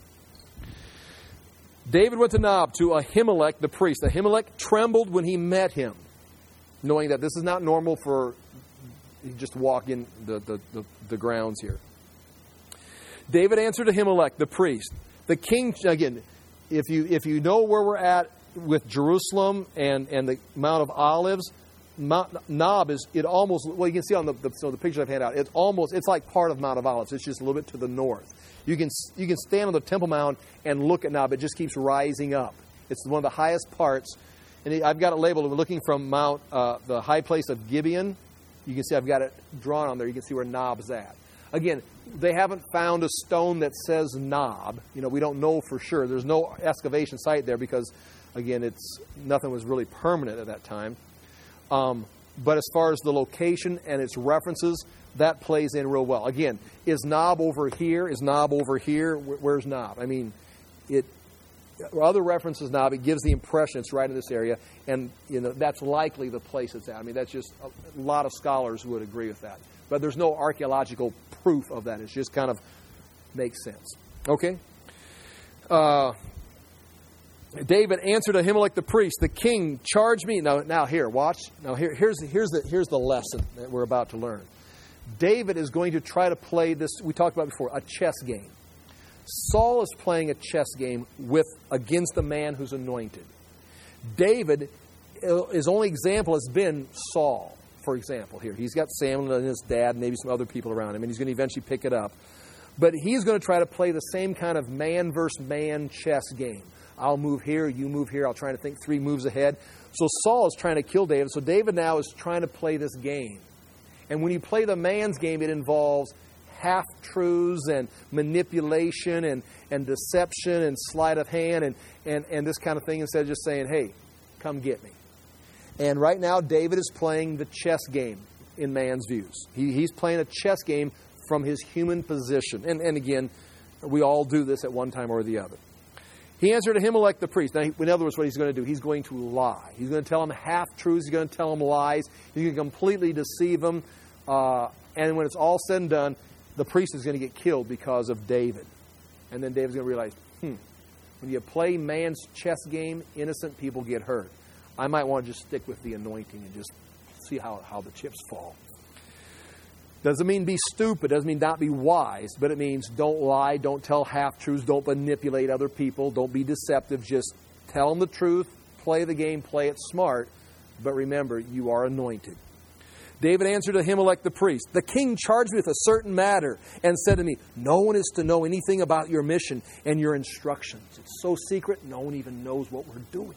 David went to Nob to Ahimelech the priest. Ahimelech trembled when he met him, knowing that this is not normal for you just walk in the, the, the, the grounds here. David answered Ahimelech the priest. The king, again, if you if you know where we're at with Jerusalem and, and the Mount of Olives, Mount, Nob is, it almost, well, you can see on the, the, so the picture I've handed out, it's almost, it's like part of Mount of Olives. It's just a little bit to the north. You can you can stand on the Temple Mount and look at Nob. It just keeps rising up. It's one of the highest parts. And I've got it labeled, we're looking from Mount, uh, the high place of Gibeon. You can see I've got it drawn on there. You can see where Nob's at. Again, they haven't found a stone that says Nob. You know, we don't know for sure. There's no excavation site there because, again, it's nothing was really permanent at that time. Um, but as far as the location and its references, that plays in real well. Again, is Nob over here? Is Nob over here? Where's Nob? I mean, it. Other references Nob, it gives the impression it's right in this area, and you know that's likely the place it's at. I mean, that's just a lot of scholars would agree with that. But there's no archaeological proof of that. It just kind of makes sense. Okay? Uh, David answered Ahimelech the priest, the king charged me. Now, now here, watch. Now here, here's, here's, the, here's the lesson that we're about to learn. David is going to try to play this, we talked about before, a chess game. Saul is playing a chess game with against the man who's anointed. David, his only example has been Saul, for example, here. He's got Samuel and his dad and maybe some other people around him, and he's going to eventually pick it up. But he's going to try to play the same kind of man versus man chess game. I'll move here, you move here. I'll try to think three moves ahead. So Saul is trying to kill David. So David now is trying to play this game. And when you play the man's game, it involves half-truths and manipulation and, and deception and sleight of hand and, and, and this kind of thing instead of just saying, hey, come get me. And right now, David is playing the chess game in man's views. He, he's playing a chess game from his human position. And, and again, we all do this at one time or the other. He answered Ahimelech the priest. Now, in other words, what he's going to do, he's going to lie. He's going to tell him half-truths. He's going to tell him lies. He's going to completely deceive him. Uh, and when it's all said and done, the priest is going to get killed because of David. And then David's going to realize, hmm, when you play man's chess game, innocent people get hurt. I might want to just stick with the anointing and just see how, how the chips fall. Doesn't mean be stupid. Doesn't mean not be wise. But it means don't lie. Don't tell half-truths. Don't manipulate other people. Don't be deceptive. Just tell them the truth. Play the game. Play it smart. But remember, you are anointed. David answered Ahimelech the priest, the king charged me with a certain matter and said to me, no one is to know anything about your mission and your instructions. It's so secret, no one even knows what we're doing.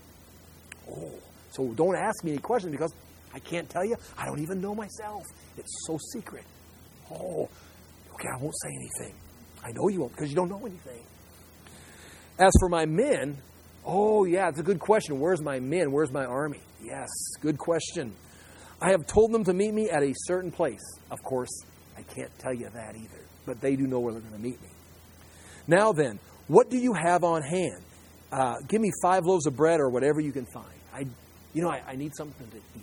Oh, so don't ask me any questions because I can't tell you. I don't even know myself. It's so secret. Oh, okay, I won't say anything. I know you won't because you don't know anything. As for my men, oh yeah, it's a good question. Where's my men? Where's my army? Yes, good question. I have told them to meet me at a certain place. Of course, I can't tell you that either, but they do know where they're going to meet me. Now then, what do you have on hand? Uh, give me five loaves of bread or whatever you can find. I, you know, I, I need something to eat.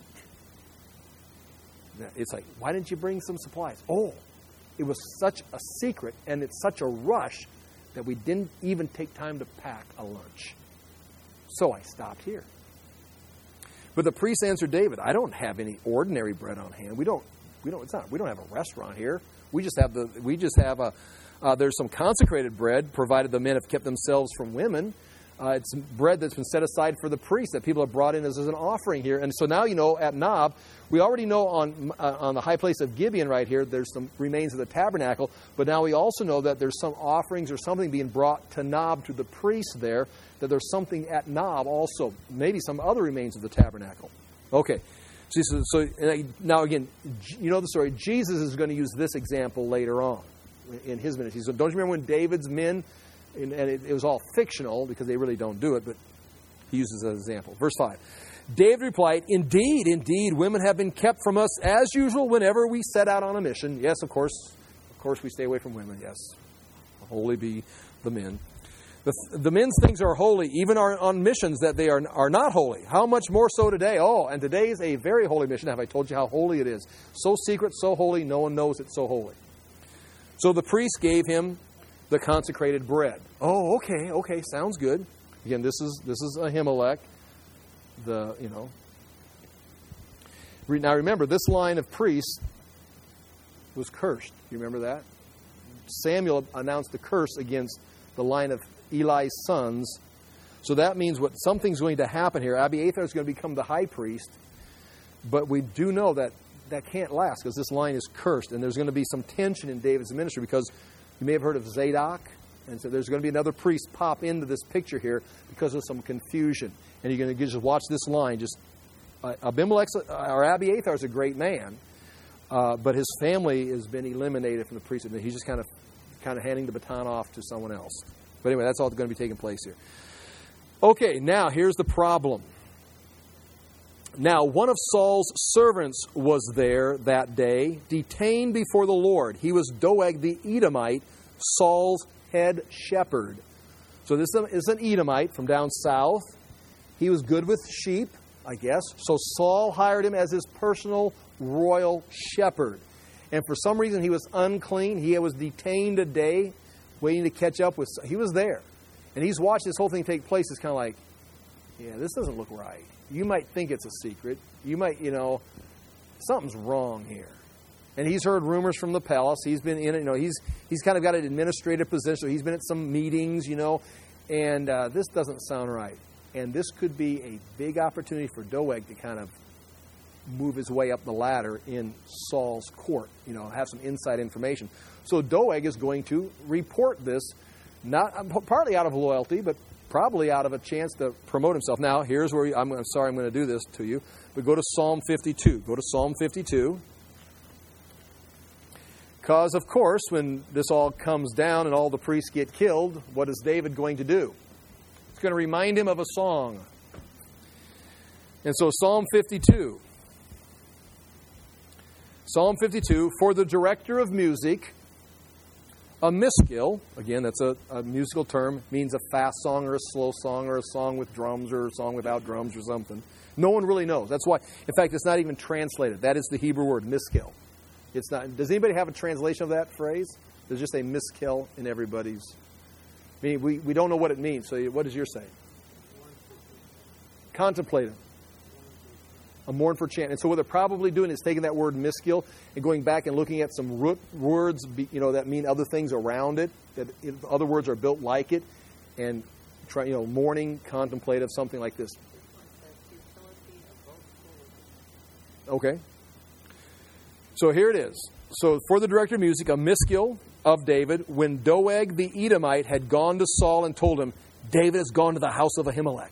It's like, why didn't you bring some supplies? Oh, it was such a secret and it's such a rush that we didn't even take time to pack a lunch. So I stopped here. But the priest answered David, I don't have any ordinary bread on hand. We don't, we don't, it's not, we don't have a restaurant here. We just have the, we just have a, uh, there's some consecrated bread, provided the men have kept themselves from women. Uh, it's bread that's been set aside for the priest that people have brought in as, as an offering here. And so now, you know, at Nob, we already know on uh, on the high place of Gibeon right here, there's some remains of the tabernacle. But now we also know that there's some offerings or something being brought to Nob to the priest there, that there's something at Nob also, maybe some other remains of the tabernacle. Okay. So, so now again, you know the story. Jesus is going to use this example later on in his ministry. So don't you remember when David's men, and it, it was all fictional because they really don't do it, but he uses it as an example. Verse five. David replied, Indeed, indeed, women have been kept from us as usual whenever we set out on a mission. Yes, of course, of course we stay away from women, yes. Holy be the men. The, the men's things are holy, even our, on missions that they are, are not holy. How much more so today? Oh, and today is a very holy mission. Have I told you how holy it is? So secret, so holy, no one knows it's so holy. So the priest gave him the consecrated bread. Oh, okay, okay, sounds good. Again, this is this is Ahimelech. The, you know. Now remember, this line of priests was cursed. You remember that? Samuel announced a curse against the line of Eli's sons. So that means what something's going to happen here. Abiathar is going to become the high priest. But we do know that that can't last because this line is cursed. And there's going to be some tension in David's ministry because you may have heard of Zadok. And so there's going to be another priest pop into this picture here because of some confusion. And you're going to just watch this line. Just uh, Abimelech or Abiathar is a great man, uh, but his family has been eliminated from the priesthood. He's just kind of, kind of handing the baton off to someone else. But anyway, that's all going to be taking place here. Okay, now here's the problem. Now, one of Saul's servants was there that day, detained before the Lord. He was Doeg the Edomite, Saul's head shepherd. So this is an Edomite from down south. He was good with sheep, I guess. So Saul hired him as his personal royal shepherd. And for some reason he was unclean. He was detained a day, waiting to catch up with. He was there. And he's watched this whole thing take place. It's kind of like, yeah, this doesn't look right. You might think it's a secret. You might, you know, something's wrong here. And he's heard rumors from the palace. He's been in it, you know, he's he's kind of got an administrative position. So he's been at some meetings, you know, and uh, this doesn't sound right. And this could be a big opportunity for Doeg to kind of move his way up the ladder in Saul's court, you know, have some inside information. So Doeg is going to report this, not partly out of loyalty, but probably out of a chance to promote himself. Now, here's where you, I'm, I'm sorry I'm going to do this to you, but go to Psalm fifty-two. Go to Psalm fifty-two. Because, of course, when this all comes down and all the priests get killed, what is David going to do? It's going to remind him of a song. And so Psalm fifty-two. Psalm fifty-two, for the director of music, a miskil, again, that's a, a musical term, means a fast song or a slow song or a song with drums or a song without drums or something. No one really knows. That's why, in fact, it's not even translated. That is the Hebrew word, miskil. It's not. Does anybody have a translation of that phrase? There's just a miskil in everybody's. I mean, we, we don't know what it means. So what does yours say? Contemplative. A mourn for chant. And so what they're probably doing is taking that word miskil and going back and looking at some root words, you know, that mean other things around it, that other words are built like it, and try, you know, mourning, contemplative, something like this. Okay. So here it is. So for the director of music, a miskil of David, when Doeg the Edomite had gone to Saul and told him, David has gone to the house of Ahimelech.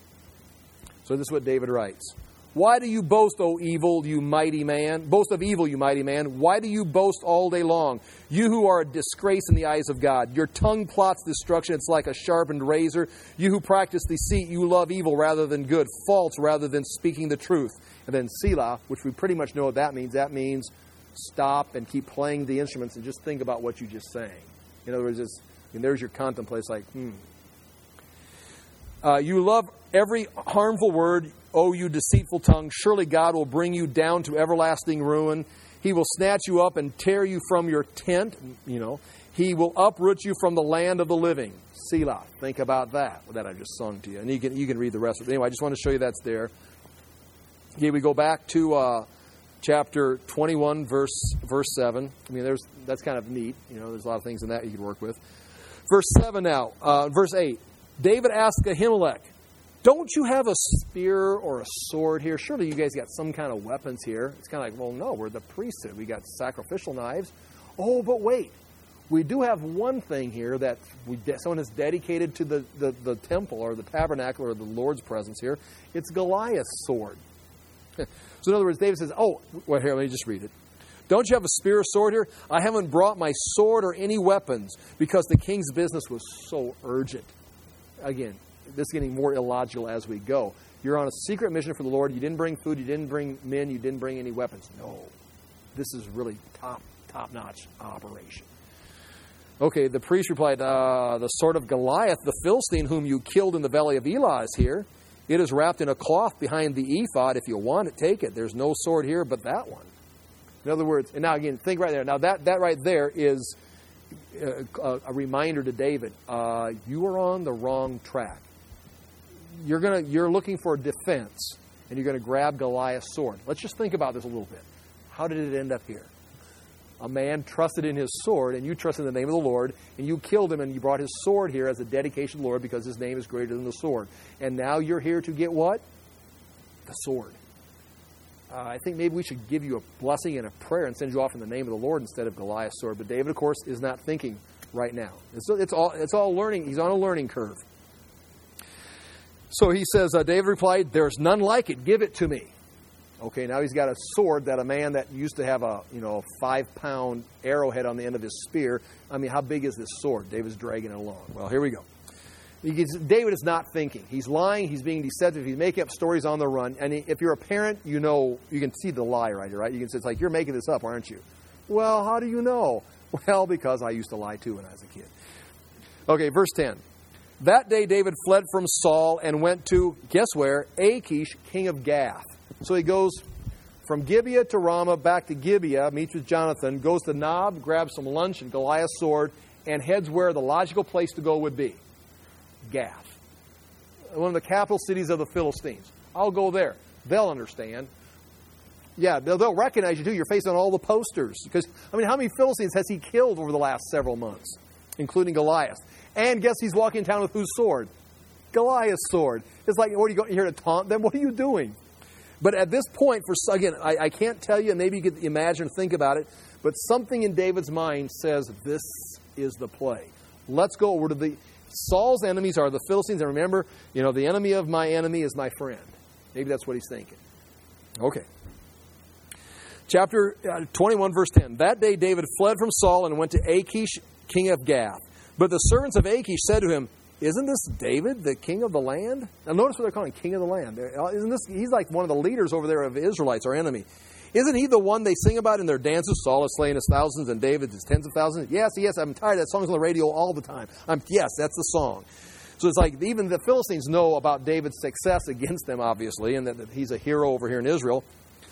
So this is what David writes. Why do you boast, O evil, you mighty man? Boast of evil, you mighty man. Why do you boast all day long? You who are a disgrace in the eyes of God. Your tongue plots destruction. It's like a sharpened razor. You who practice deceit, you love evil rather than good, false rather than speaking the truth. And then Selah, which we pretty much know what that means. That means stop and keep playing the instruments and just think about what you just sang. In other words, it's, and there's your contemplate. It's like, hmm. Uh, you love every harmful word, O you deceitful tongue. Surely God will bring you down to everlasting ruin. He will snatch you up and tear you from your tent. You know, He will uproot you from the land of the living. Selah. Think about that. That I just sung to you. And you can you can read the rest of it. Anyway, I just want to show you that's there. Okay, we go back to uh, chapter twenty-one, verse verse seven. I mean, there's that's kind of neat. You know, there's a lot of things in that you could work with. Verse seven now. Uh, verse eight. David asked Ahimelech, don't you have a spear or a sword here? Surely you guys got some kind of weapons here. It's kind of like, well, no, we're the priesthood. We got sacrificial knives. Oh, but wait. We do have one thing here that we de- someone has dedicated to the, the, the temple or the tabernacle or the Lord's presence here. It's Goliath's sword. So in other words, David says, oh, well, here, let me just read it. Don't you have a spear or sword here? I haven't brought my sword or any weapons because the king's business was so urgent. Again, this is getting more illogical as we go. You're on a secret mission for the Lord. You didn't bring food. You didn't bring men. You didn't bring any weapons. No. This is really top, top-notch operation. Okay, the priest replied, uh, the sword of Goliath, the Philistine whom you killed in the valley of Elah is here. It is wrapped in a cloth behind the ephod. If you want it, take it. There's no sword here but that one. In other words, and now again, think right there. Now that, that right there is a, a reminder to David. Uh, you are on the wrong track. You're gonna you're looking for defense, and you're going to grab Goliath's sword. Let's just think about this a little bit. How did it end up here? A man trusted in his sword, and you trusted in the name of the Lord, and you killed him, and you brought his sword here as a dedication to the Lord because his name is greater than the sword. And now you're here to get what? The sword. Uh, I think maybe we should give you a blessing and a prayer and send you off in the name of the Lord instead of Goliath's sword. But David, of course, is not thinking right now. It's, it's all it's all learning. He's on a learning curve. So he says, uh, David replied, there's none like it. Give it to me. Okay, now he's got a sword that a man that used to have a, you know, five-pound arrowhead on the end of his spear. I mean, how big is this sword? David's dragging it along. Well, here we go. Gets, David is not thinking. He's lying. He's being deceptive. He's making up stories on the run. And if you're a parent, you know, you can see the lie right here, right? You can say, it's like, you're making this up, aren't you? Well, how do you know? Well, because I used to lie too when I was a kid. Okay, verse ten. That day David fled from Saul and went to, guess where? Achish, king of Gath. So he goes from Gibeah to Ramah, back to Gibeah, meets with Jonathan, goes to Nob, grabs some lunch and Goliath's sword, and heads where the logical place to go would be. Gath, one of the capital cities of the Philistines. I'll go there. They'll understand. Yeah, they'll, they'll recognize you too. You're facing all the posters. Because, I mean, how many Philistines has he killed over the last several months, including Goliath? And guess he's walking in town with whose sword? Goliath's sword. It's like, what are you going here to taunt them? What are you doing? But at this point, for again, I, I can't tell you, and maybe you could imagine or think about it, but something in David's mind says this is the play. Let's go over to the... Saul's enemies are the Philistines, and remember, you know, the enemy of my enemy is my friend. Maybe that's what he's thinking. Okay. Chapter twenty-one, verse ten. That day David fled from Saul and went to Achish, king of Gath. But the servants of Achish said to him, isn't this David, the king of the land? Now notice what they're calling king of the land. Isn't this? He's like one of the leaders over there of the Israelites, our enemy. Isn't he the one they sing about in their dances? Saul has slain his thousands and David his tens of thousands. Yes, yes, I'm tired. That song's on the radio all the time. I'm, yes, that's the song. So it's like even the Philistines know about David's success against them, obviously, and that, that he's a hero over here in Israel.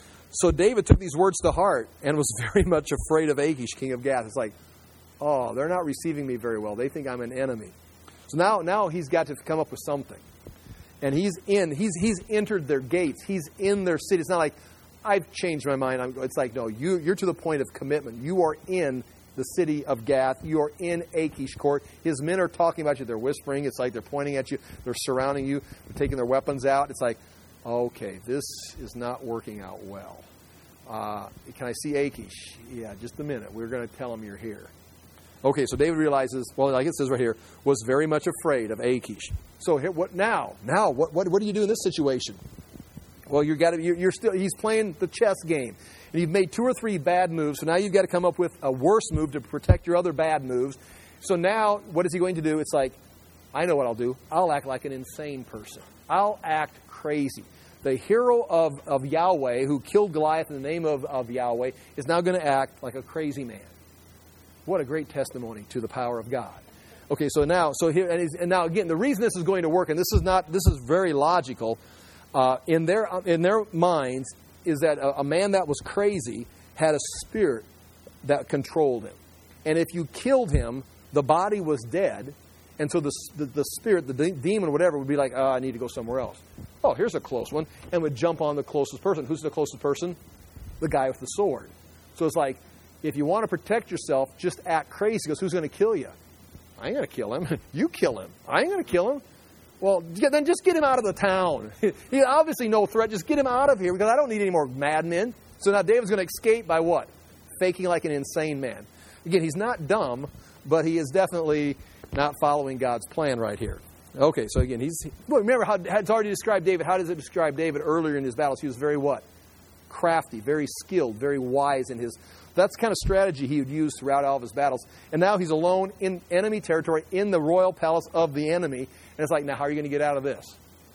So David took these words to heart and was very much afraid of Achish, king of Gath. It's like, oh, they're not receiving me very well. They think I'm an enemy. So now, now he's got to come up with something. And he's in, he's he's entered their gates. He's in their city. It's not like, I've changed my mind. I'm, it's like, no, you, you're to the point of commitment. You are in the city of Gath. You are in Achish court. His men are talking about you. They're whispering. It's like they're pointing at you. They're surrounding you. They're taking their weapons out. It's like, okay, this is not working out well. Uh, can I see Achish? Yeah, just a minute. We're going to tell him you're here. Okay, so David realizes, well, like it says right here, was very much afraid of Achish. So here, what now? Now, what, what, what do you do in this situation? Well, you got to, you're, you're still. He's playing the chess game, and you've made two or three bad moves. So now you've got to come up with a worse move to protect your other bad moves. So now, what is he going to do? It's like, I know what I'll do. I'll act like an insane person. I'll act crazy. The hero of, of Yahweh, who killed Goliath in the name of, of Yahweh, is now going to act like a crazy man. What a great testimony to the power of God. Okay, so now, so here, and, he's, and now again, the reason this is going to work, and this is not, this is very logical. Uh, in their in their minds is that a, a man that was crazy had a spirit that controlled him. And if you killed him, the body was dead. And so the the, the spirit, the de- demon, whatever, would be like, oh, I need to go somewhere else. Oh, here's a close one. And would jump on the closest person. Who's the closest person? The guy with the sword. So it's like, if you want to protect yourself, just act crazy. Because who's going to kill you? I ain't going to kill him. You kill him. I ain't going to kill him. Well, then just get him out of the town. He's obviously no threat. Just get him out of here because I don't need any more madmen. So now David's going to escape by what? Faking like an insane man. Again, he's not dumb, but he is definitely not following God's plan right here. Okay, so again, he's... Well, remember how it's already described David. How does it describe David earlier in his battles? He was very what? Crafty, very skilled, very wise in his... That's the kind of strategy he would use throughout all of his battles. And now he's alone in enemy territory in the royal palace of the enemy. And it's like, now how are you going to get out of this?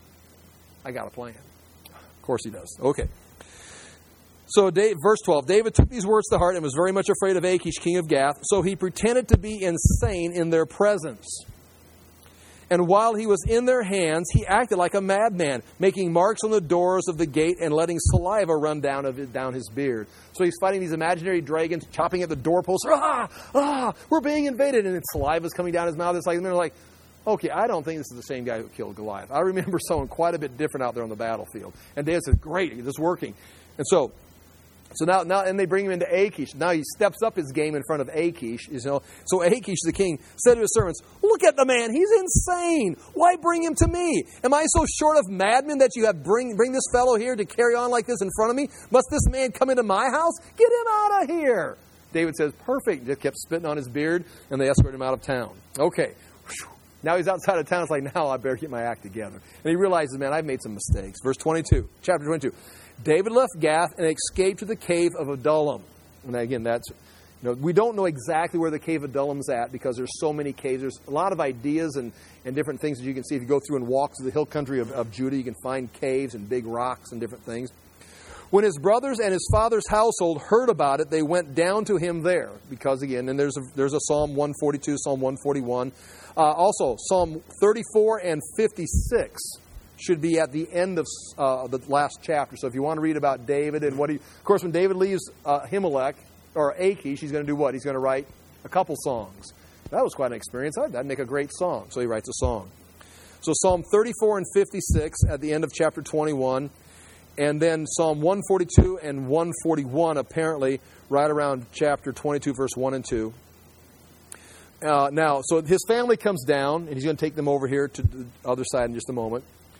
I got a plan. Of course he does. Okay. So Dave, verse twelve, David took these words to heart and was very much afraid of Achish, king of Gath. So he pretended to be insane in their presence. And while he was in their hands, he acted like a madman, making marks on the doors of the gate and letting saliva run down of his, down his beard. So he's fighting these imaginary dragons, chopping at the doorposts. Ah, ah, we're being invaded. And saliva's coming down his mouth. It's like, and they're like, okay, I don't think this is the same guy who killed Goliath. I remember someone quite a bit different out there on the battlefield. And David says, great, this is working. And so... So now, now, and they bring him into Achish. Now he steps up his game in front of Achish. You know, so Achish, the king, said to his servants, "Look at the man; he's insane. Why bring him to me? Am I so short of madmen that you have bring bring this fellow here to carry on like this in front of me? Must this man come into my house? Get him out of here!" David says, "Perfect." They kept spitting on his beard, and they escorted him out of town. Okay. Now he's outside of town. It's like, now I better get my act together. And he realizes, man, I've made some mistakes. Verse twenty-two, chapter twenty-two. David left Gath and escaped to the cave of Adullam. And again, that's, you know, we don't know exactly where the cave of Adullam's at because there's so many caves. There's a lot of ideas and, and different things that you can see. If you go through and walk through the hill country of, of Judah, you can find caves and big rocks and different things. When his brothers and his father's household heard about it, they went down to him there. Because again, and there's a, there's a Psalm one forty-two, Psalm one forty-one. Uh, also, Psalm thirty-four and fifty-six should be at the end of uh, the last chapter. So if you want to read about David and what he... Of course, when David leaves uh, Ahimelech, or Achish, he's going to do what? He's going to write a couple songs. That was quite an experience. That'd make a great song. So he writes a song. So Psalm thirty-four and fifty-six at the end of chapter twenty-one, and then Psalm one forty-two and one forty-one apparently right around chapter twenty-two, verse one and two. Uh, now, so his family comes down, and he's going to take them over here to the other side in just a moment.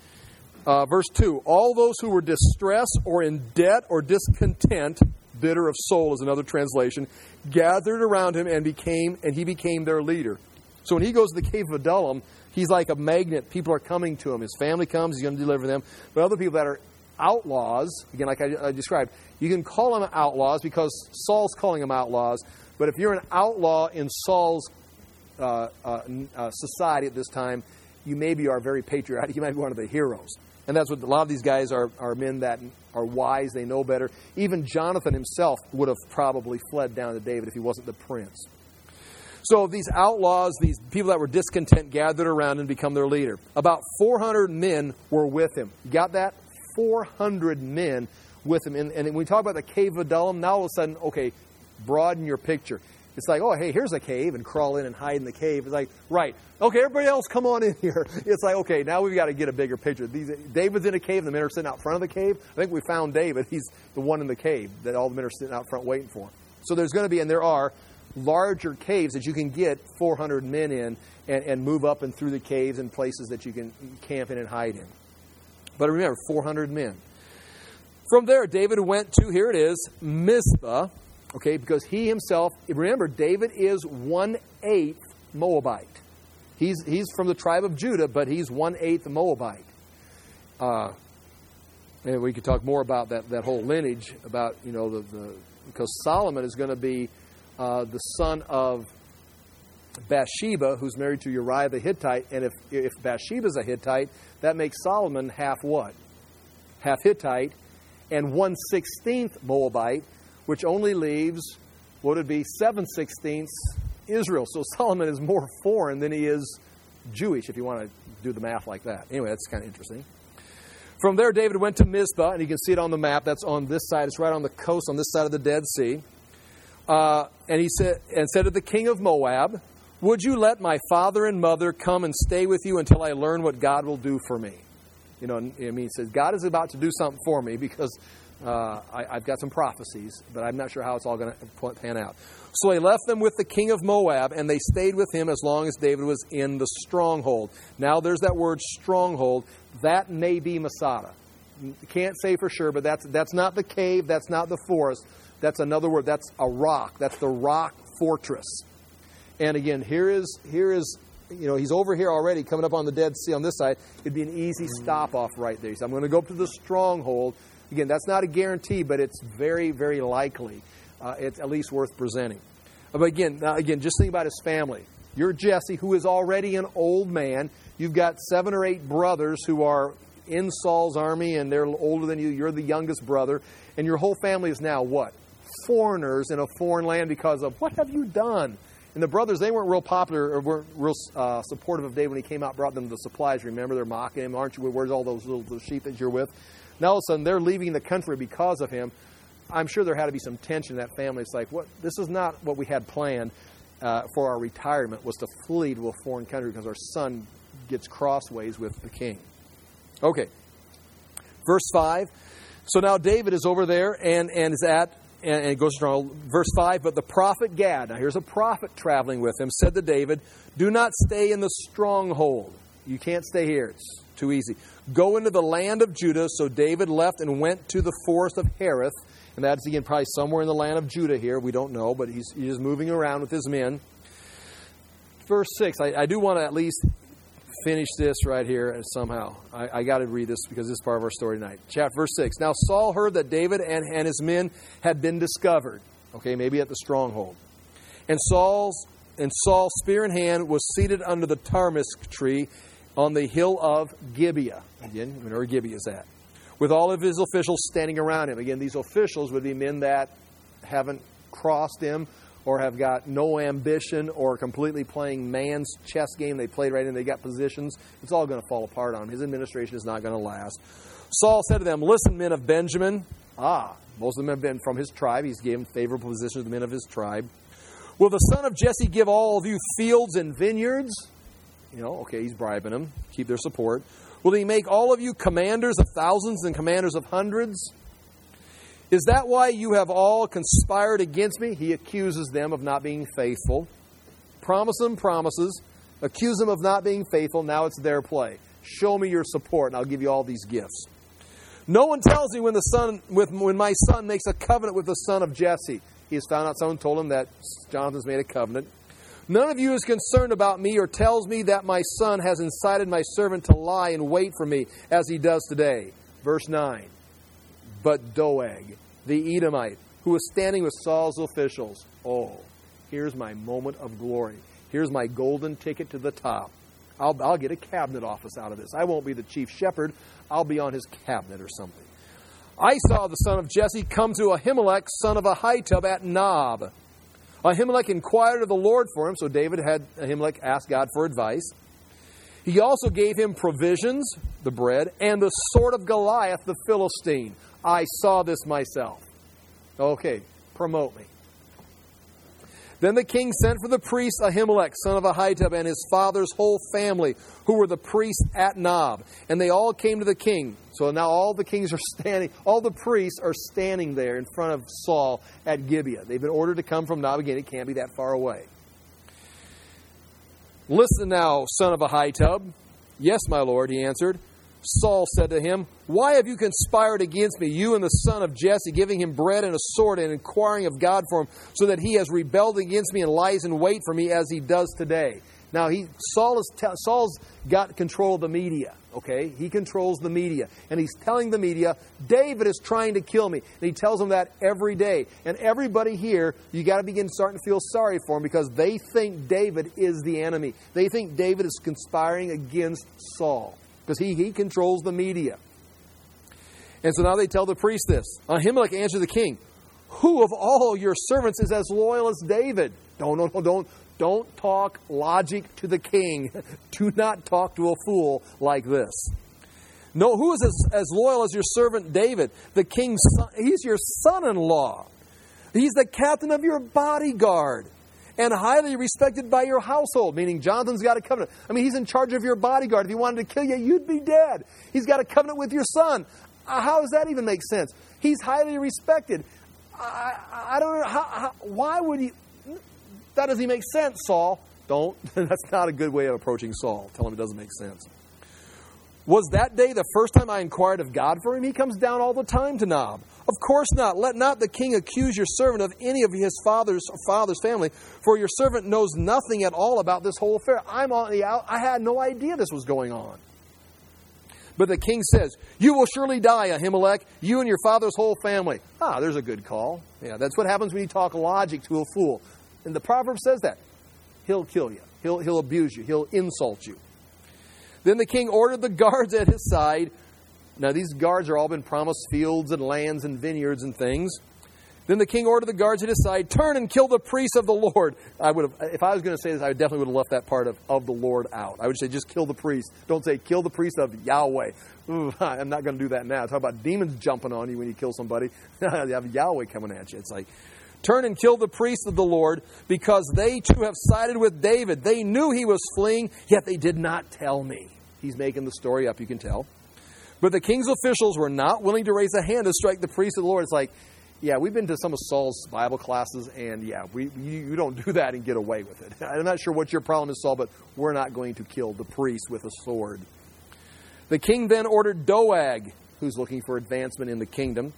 Uh, verse two, all those who were distressed or in debt or discontent, bitter of soul is another translation, gathered around him and became, and he became their leader. So when he goes to the cave of Adullam, he's like a magnet. People are coming to him. His family comes, he's going to deliver them. But other people that are outlaws, again, like I, I described, you can call them outlaws because Saul's calling them outlaws. But if you're an outlaw in Saul's uh, uh, uh, society at this time, you maybe are very patriotic. You might be one of the heroes. And that's what a lot of these guys are, are men that are wise. They know better. Even Jonathan himself would have probably fled down to David if he wasn't the prince. So these outlaws, these people that were discontent, gathered around and become their leader. About four hundred men were with him. You got that? four hundred men with him. And, and when we talk about the cave of Adullam, now all of a sudden, okay, broaden your picture. It's like, oh, hey, here's a cave, and crawl in and hide in the cave. It's like, right, okay, everybody else come on in here. It's like, okay, now we've got to get a bigger picture. These, David's in a cave, the men are sitting out front of the cave. I think we found David. He's the one in the cave that all the men are sitting out front waiting for. So there's going to be, and there are, larger caves that you can get four hundred men in and, and move up and through the caves and places that you can camp in and hide in. But remember, four hundred men. From there, David went to, here it is, Mizpah, okay, because he himself, remember, David is one-eighth Moabite. He's he's from the tribe of Judah, but he's one-eighth Moabite. Uh, and we could talk more about that, that whole lineage, about, you know, the, the because Solomon is going to be uh, the son of Bathsheba, who's married to Uriah the Hittite. And if, if Bathsheba's a Hittite, that makes Solomon half what? Half Hittite and one-sixteenth Moabite, which only leaves, what would it be, seven-sixteenths Israel. So Solomon is more foreign than he is Jewish, if you want to do the math like that. Anyway, that's kind of interesting. From there, David went to Mizpah, and you can see it on the map. That's on this side. It's right on the coast, on this side of the Dead Sea. Uh, and he said, and said to the king of Moab, "Would you let my father and mother come and stay with you until I learn what God will do for me?" You know, I mean, he says, God is about to do something for me because uh, I, I've got some prophecies, but I'm not sure how it's all going to pan out. So he left them with the king of Moab, and they stayed with him as long as David was in the stronghold. Now there's that word stronghold. That may be Masada. Can't say for sure, but that's that's not the cave. That's not the forest. That's another word. That's a rock. That's the rock fortress. And again, here is here is you know he's over here already, coming up on the Dead Sea on this side. It'd be an easy stop off right there. He said, "I'm going to go up to the stronghold." Again, that's not a guarantee, but it's very, very likely. Uh, it's at least worth presenting. But again, now again, just think about his family. You're Jesse, who is already an old man. You've got seven or eight brothers who are in Saul's army, and they're older than you. You're the youngest brother. And your whole family is now what? Foreigners in a foreign land because of what have you done? And the brothers, they weren't real popular or weren't real uh, supportive of David when he came out, brought them the supplies. Remember, they're mocking him. Aren't you? Where's all those little those sheep that you're with? Now all of a sudden, they're leaving the country because of him. I'm sure there had to be some tension in that family. It's like, what? This is not what we had planned uh, for our retirement, was to flee to a foreign country because our son gets crossways with the king. Okay. Verse five. So now David is over there and, and is at, and, and it goes strong. Verse five, but the prophet Gad, now here's a prophet traveling with him, said to David, "Do not stay in the stronghold." You can't stay here. It's too easy. "Go into the land of Judah." So David left and went to the forest of Hereth. And that's, again, probably somewhere in the land of Judah here. We don't know, but he's, he's moving around with his men. Verse six, I, I do want to at least finish this right here somehow. I, I got to read this because this is part of our story tonight. Chapter verse six. Now Saul heard that David and, and his men had been discovered. Okay, maybe at the stronghold. And Saul's and Saul, spear in hand, was seated under the Tarmisk tree on the hill of Gibeah. Again, we know where Gibeah is at. With all of his officials standing around him. Again, these officials would be men that haven't crossed him or have got no ambition or completely playing man's chess game. They played right in, they got positions. It's all going to fall apart on him. His administration is not going to last. Saul said to them, "Listen, men of Benjamin." Ah, most of them have been from his tribe. He's given favorable positions to the men of his tribe. "Will the son of Jesse give all of you fields and vineyards?" You know, okay, he's bribing them. Keep their support. Will he make all of you commanders of thousands and commanders of hundreds? Is that why you have all conspired against me? He accuses them of not being faithful. Promise them promises. Accuse them of not being faithful. Now it's their play. Show me your support, and I'll give you all these gifts. No one tells me when the son, with, when my son makes a covenant with the son of Jesse. He has found out, someone told him that Jonathan's made a covenant. None of you is concerned about me or tells me that my son has incited my servant to lie and wait for me, as he does today. Verse nine. But Doeg, the Edomite, who was standing with Saul's officials. Oh, here's my moment of glory. Here's my golden ticket to the top. I'll, I'll get a cabinet office out of this. I won't be the chief shepherd. I'll be on his cabinet or something. I saw the son of Jesse come to Ahimelech, son of Ahitub, at Nob. Ahimelech inquired of the Lord for him, so David had Ahimelech ask God for advice. He also gave him provisions, the bread, and the sword of Goliath the Philistine. I saw this myself. Okay, promote me. Then the king sent for the priest Ahimelech, son of Ahitub, and his father's whole family, who were the priests at Nob. And they all came to the king. So now all the kings are standing, all the priests are standing there in front of Saul at Gibeah. They've been ordered to come from Nob again. It can't be that far away. Listen now, son of Ahitub. Yes, my lord, he answered. Saul said to him, why have you conspired against me, you and the son of Jesse, giving him bread and a sword and inquiring of God for him, so that he has rebelled against me and lies in wait for me as he does today? Now, he Saul is te- Saul's got control of the media, okay? He controls the media. And he's telling the media, David is trying to kill me. And he tells them that every day. And everybody here, you got to begin starting to feel sorry for him because they think David is the enemy. They think David is conspiring against Saul. Because he, he controls the media. And so now they tell the priest this. Ahimelech answered the king, who of all your servants is as loyal as David? Don't, no, no, don't, don't talk logic to the king. Do not talk to a fool like this. No, who is as, as loyal as your servant David? The king's son, he's your son-in-law. He's the captain of your bodyguard. And highly respected by your household, meaning Jonathan's got a covenant. I mean, he's in charge of your bodyguard. If he wanted to kill you, you'd be dead. He's got a covenant with your son. Uh, how does that even make sense? He's highly respected. I, I, I don't know. How, how, why would he? That doesn't make sense, Saul. Don't. That's not a good way of approaching Saul. Tell him it doesn't make sense. Was that day the first time I inquired of God for him? He comes down all the time to Nob. Of course not. Let not the king accuse your servant of any of his father's father's family, for your servant knows nothing at all about this whole affair. I'm on the out. I had no idea this was going on. But the king says, you will surely die, Ahimelech, you and your father's whole family. Ah, there's a good call. Yeah, that's what happens when you talk logic to a fool. And the proverb says that. He'll kill you. He'll, he'll abuse you. He'll insult you. Then the king ordered the guards at his side. Now, these guards are all been promised fields and lands and vineyards and things. Then the king ordered the guards at his side, turn and kill the priests of the Lord. I would have, if I was going to say this, I definitely would have left that part of, of the Lord out. I would say just kill the priest. Don't say kill the priest of Yahweh. Ooh, I'm not going to do that now. Talk about demons jumping on you when you kill somebody. You have Yahweh coming at you. It's like, turn and kill the priests of the Lord, because they too have sided with David. They knew he was fleeing, yet they did not tell me. He's making the story up, you can tell. But the king's officials were not willing to raise a hand to strike the priests of the Lord. It's like, yeah, we've been to some of Saul's Bible classes, and yeah, we you, you don't do that and get away with it. I'm not sure what your problem is, Saul, but we're not going to kill the priest with a sword. The king then ordered Doeg, who's looking for advancement in the kingdom,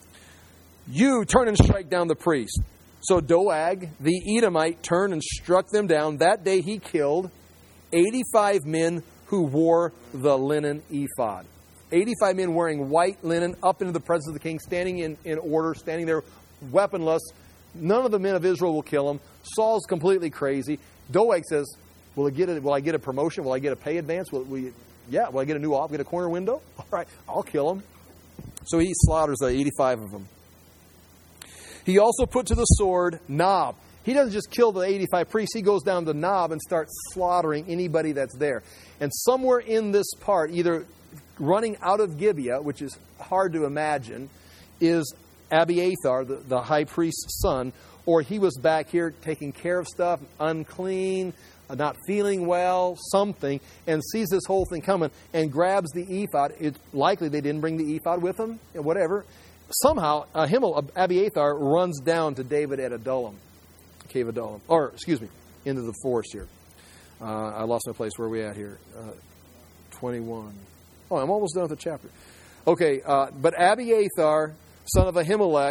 you turn and strike down the priest. So Doeg, the Edomite, turned and struck them down. That day he killed eighty-five men who wore the linen ephod. eighty-five men wearing white linen up into the presence of the king, standing in, in order, standing there weaponless. None of the men of Israel will kill him. Saul's completely crazy. Doeg says, will I get a, will I get a promotion? Will I get a pay advance? Will we, yeah, will I get a new office? Get a corner window? All right, I'll kill him. So he slaughters the eighty-five of them. He also put to the sword Nob. He doesn't just kill the eighty-five priests. He goes down to Nob and starts slaughtering anybody that's there. And somewhere in this part, either running out of Gibeah, which is hard to imagine, is Abiathar, the, the high priest's son, or he was back here taking care of stuff, unclean, not feeling well, something, and sees this whole thing coming and grabs the ephod. It's likely they didn't bring the ephod with them, whatever. Somehow, Ahimelech, Abiathar runs down to David at Adullam, Cave Adullam, or excuse me, into the forest here. Uh, I lost my place. Where are we at here? Uh, twenty-one. Oh, I'm almost done with the chapter. Okay, uh, but Abiathar, son of Ahimelech,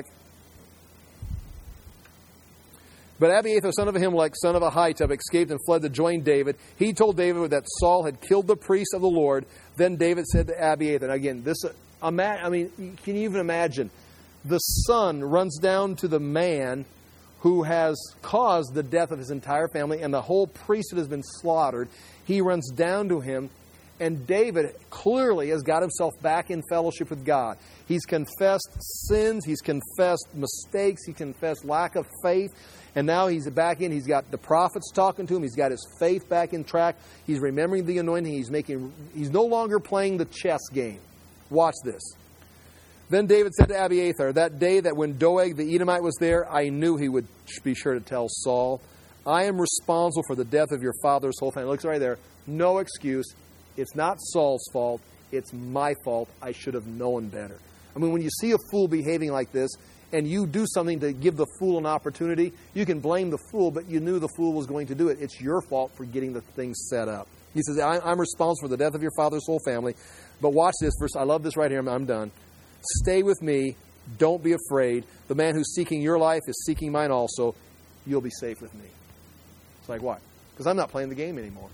But Abiathar, son of Ahimelech, son of Ahitub, escaped and fled to join David. He told David that Saul had killed the priests of the Lord. Then David said to Abiathar, again, this, I mean, can you even imagine? The son runs down to the man who has caused the death of his entire family, and the whole priesthood has been slaughtered. He runs down to him, and David clearly has got himself back in fellowship with God. He's confessed sins, he's confessed mistakes, he confessed lack of faith, and now he's back in. He's got the prophets talking to him. He's got his faith back in track. He's remembering the anointing. He's making. He's no longer playing the chess game. Watch this. Then David said to Abiathar, that day that when Doeg the Edomite was there, I knew he would be sure to tell Saul, I am responsible for the death of your father's whole family. Looks right there. No excuse. It's not Saul's fault. It's my fault. I should have known better. I mean, when you see a fool behaving like this, and you do something to give the fool an opportunity, you can blame the fool, but you knew the fool was going to do it. It's your fault for getting the thing set up. He says, I'm responsible for the death of your father's whole family. But watch this verse. I love this right here. I'm done. Stay with me. Don't be afraid. The man who's seeking your life is seeking mine also. You'll be safe with me. It's like, what? Because I'm not playing the game anymore.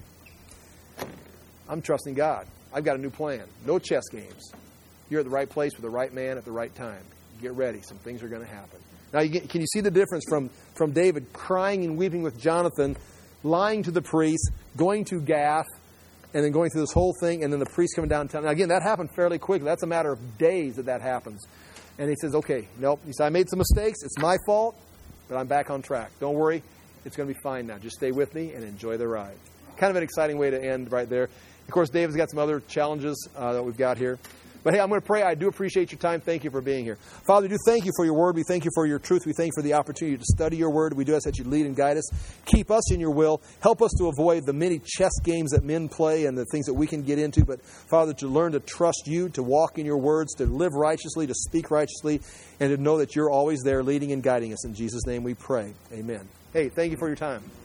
I'm trusting God. I've got a new plan. No chess games. You're at the right place with the right man at the right time. Get ready. Some things are going to happen. Now, you get, can you see the difference from, from David crying and weeping with Jonathan, lying to the priest, going to Gath, and then going through this whole thing, and then the priest coming downtown. Now, again, that happened fairly quickly. That's a matter of days that that happens. And he says, okay, nope. He said, I made some mistakes. It's my fault, but I'm back on track. Don't worry. It's going to be fine now. Just stay with me and enjoy the ride. Kind of an exciting way to end right there. Of course, David's got some other challenges uh, that we've got here. But hey, I'm going to pray. I do appreciate your time. Thank you for being here. Father, we do thank you for your word. We thank you for your truth. We thank you for the opportunity to study your word. We do ask that you lead and guide us. Keep us in your will. Help us to avoid the many chess games that men play and the things that we can get into. But Father, to learn to trust you, to walk in your words, to live righteously, to speak righteously, and to know that you're always there leading and guiding us. In Jesus' name we pray. Amen. Hey, thank you for your time.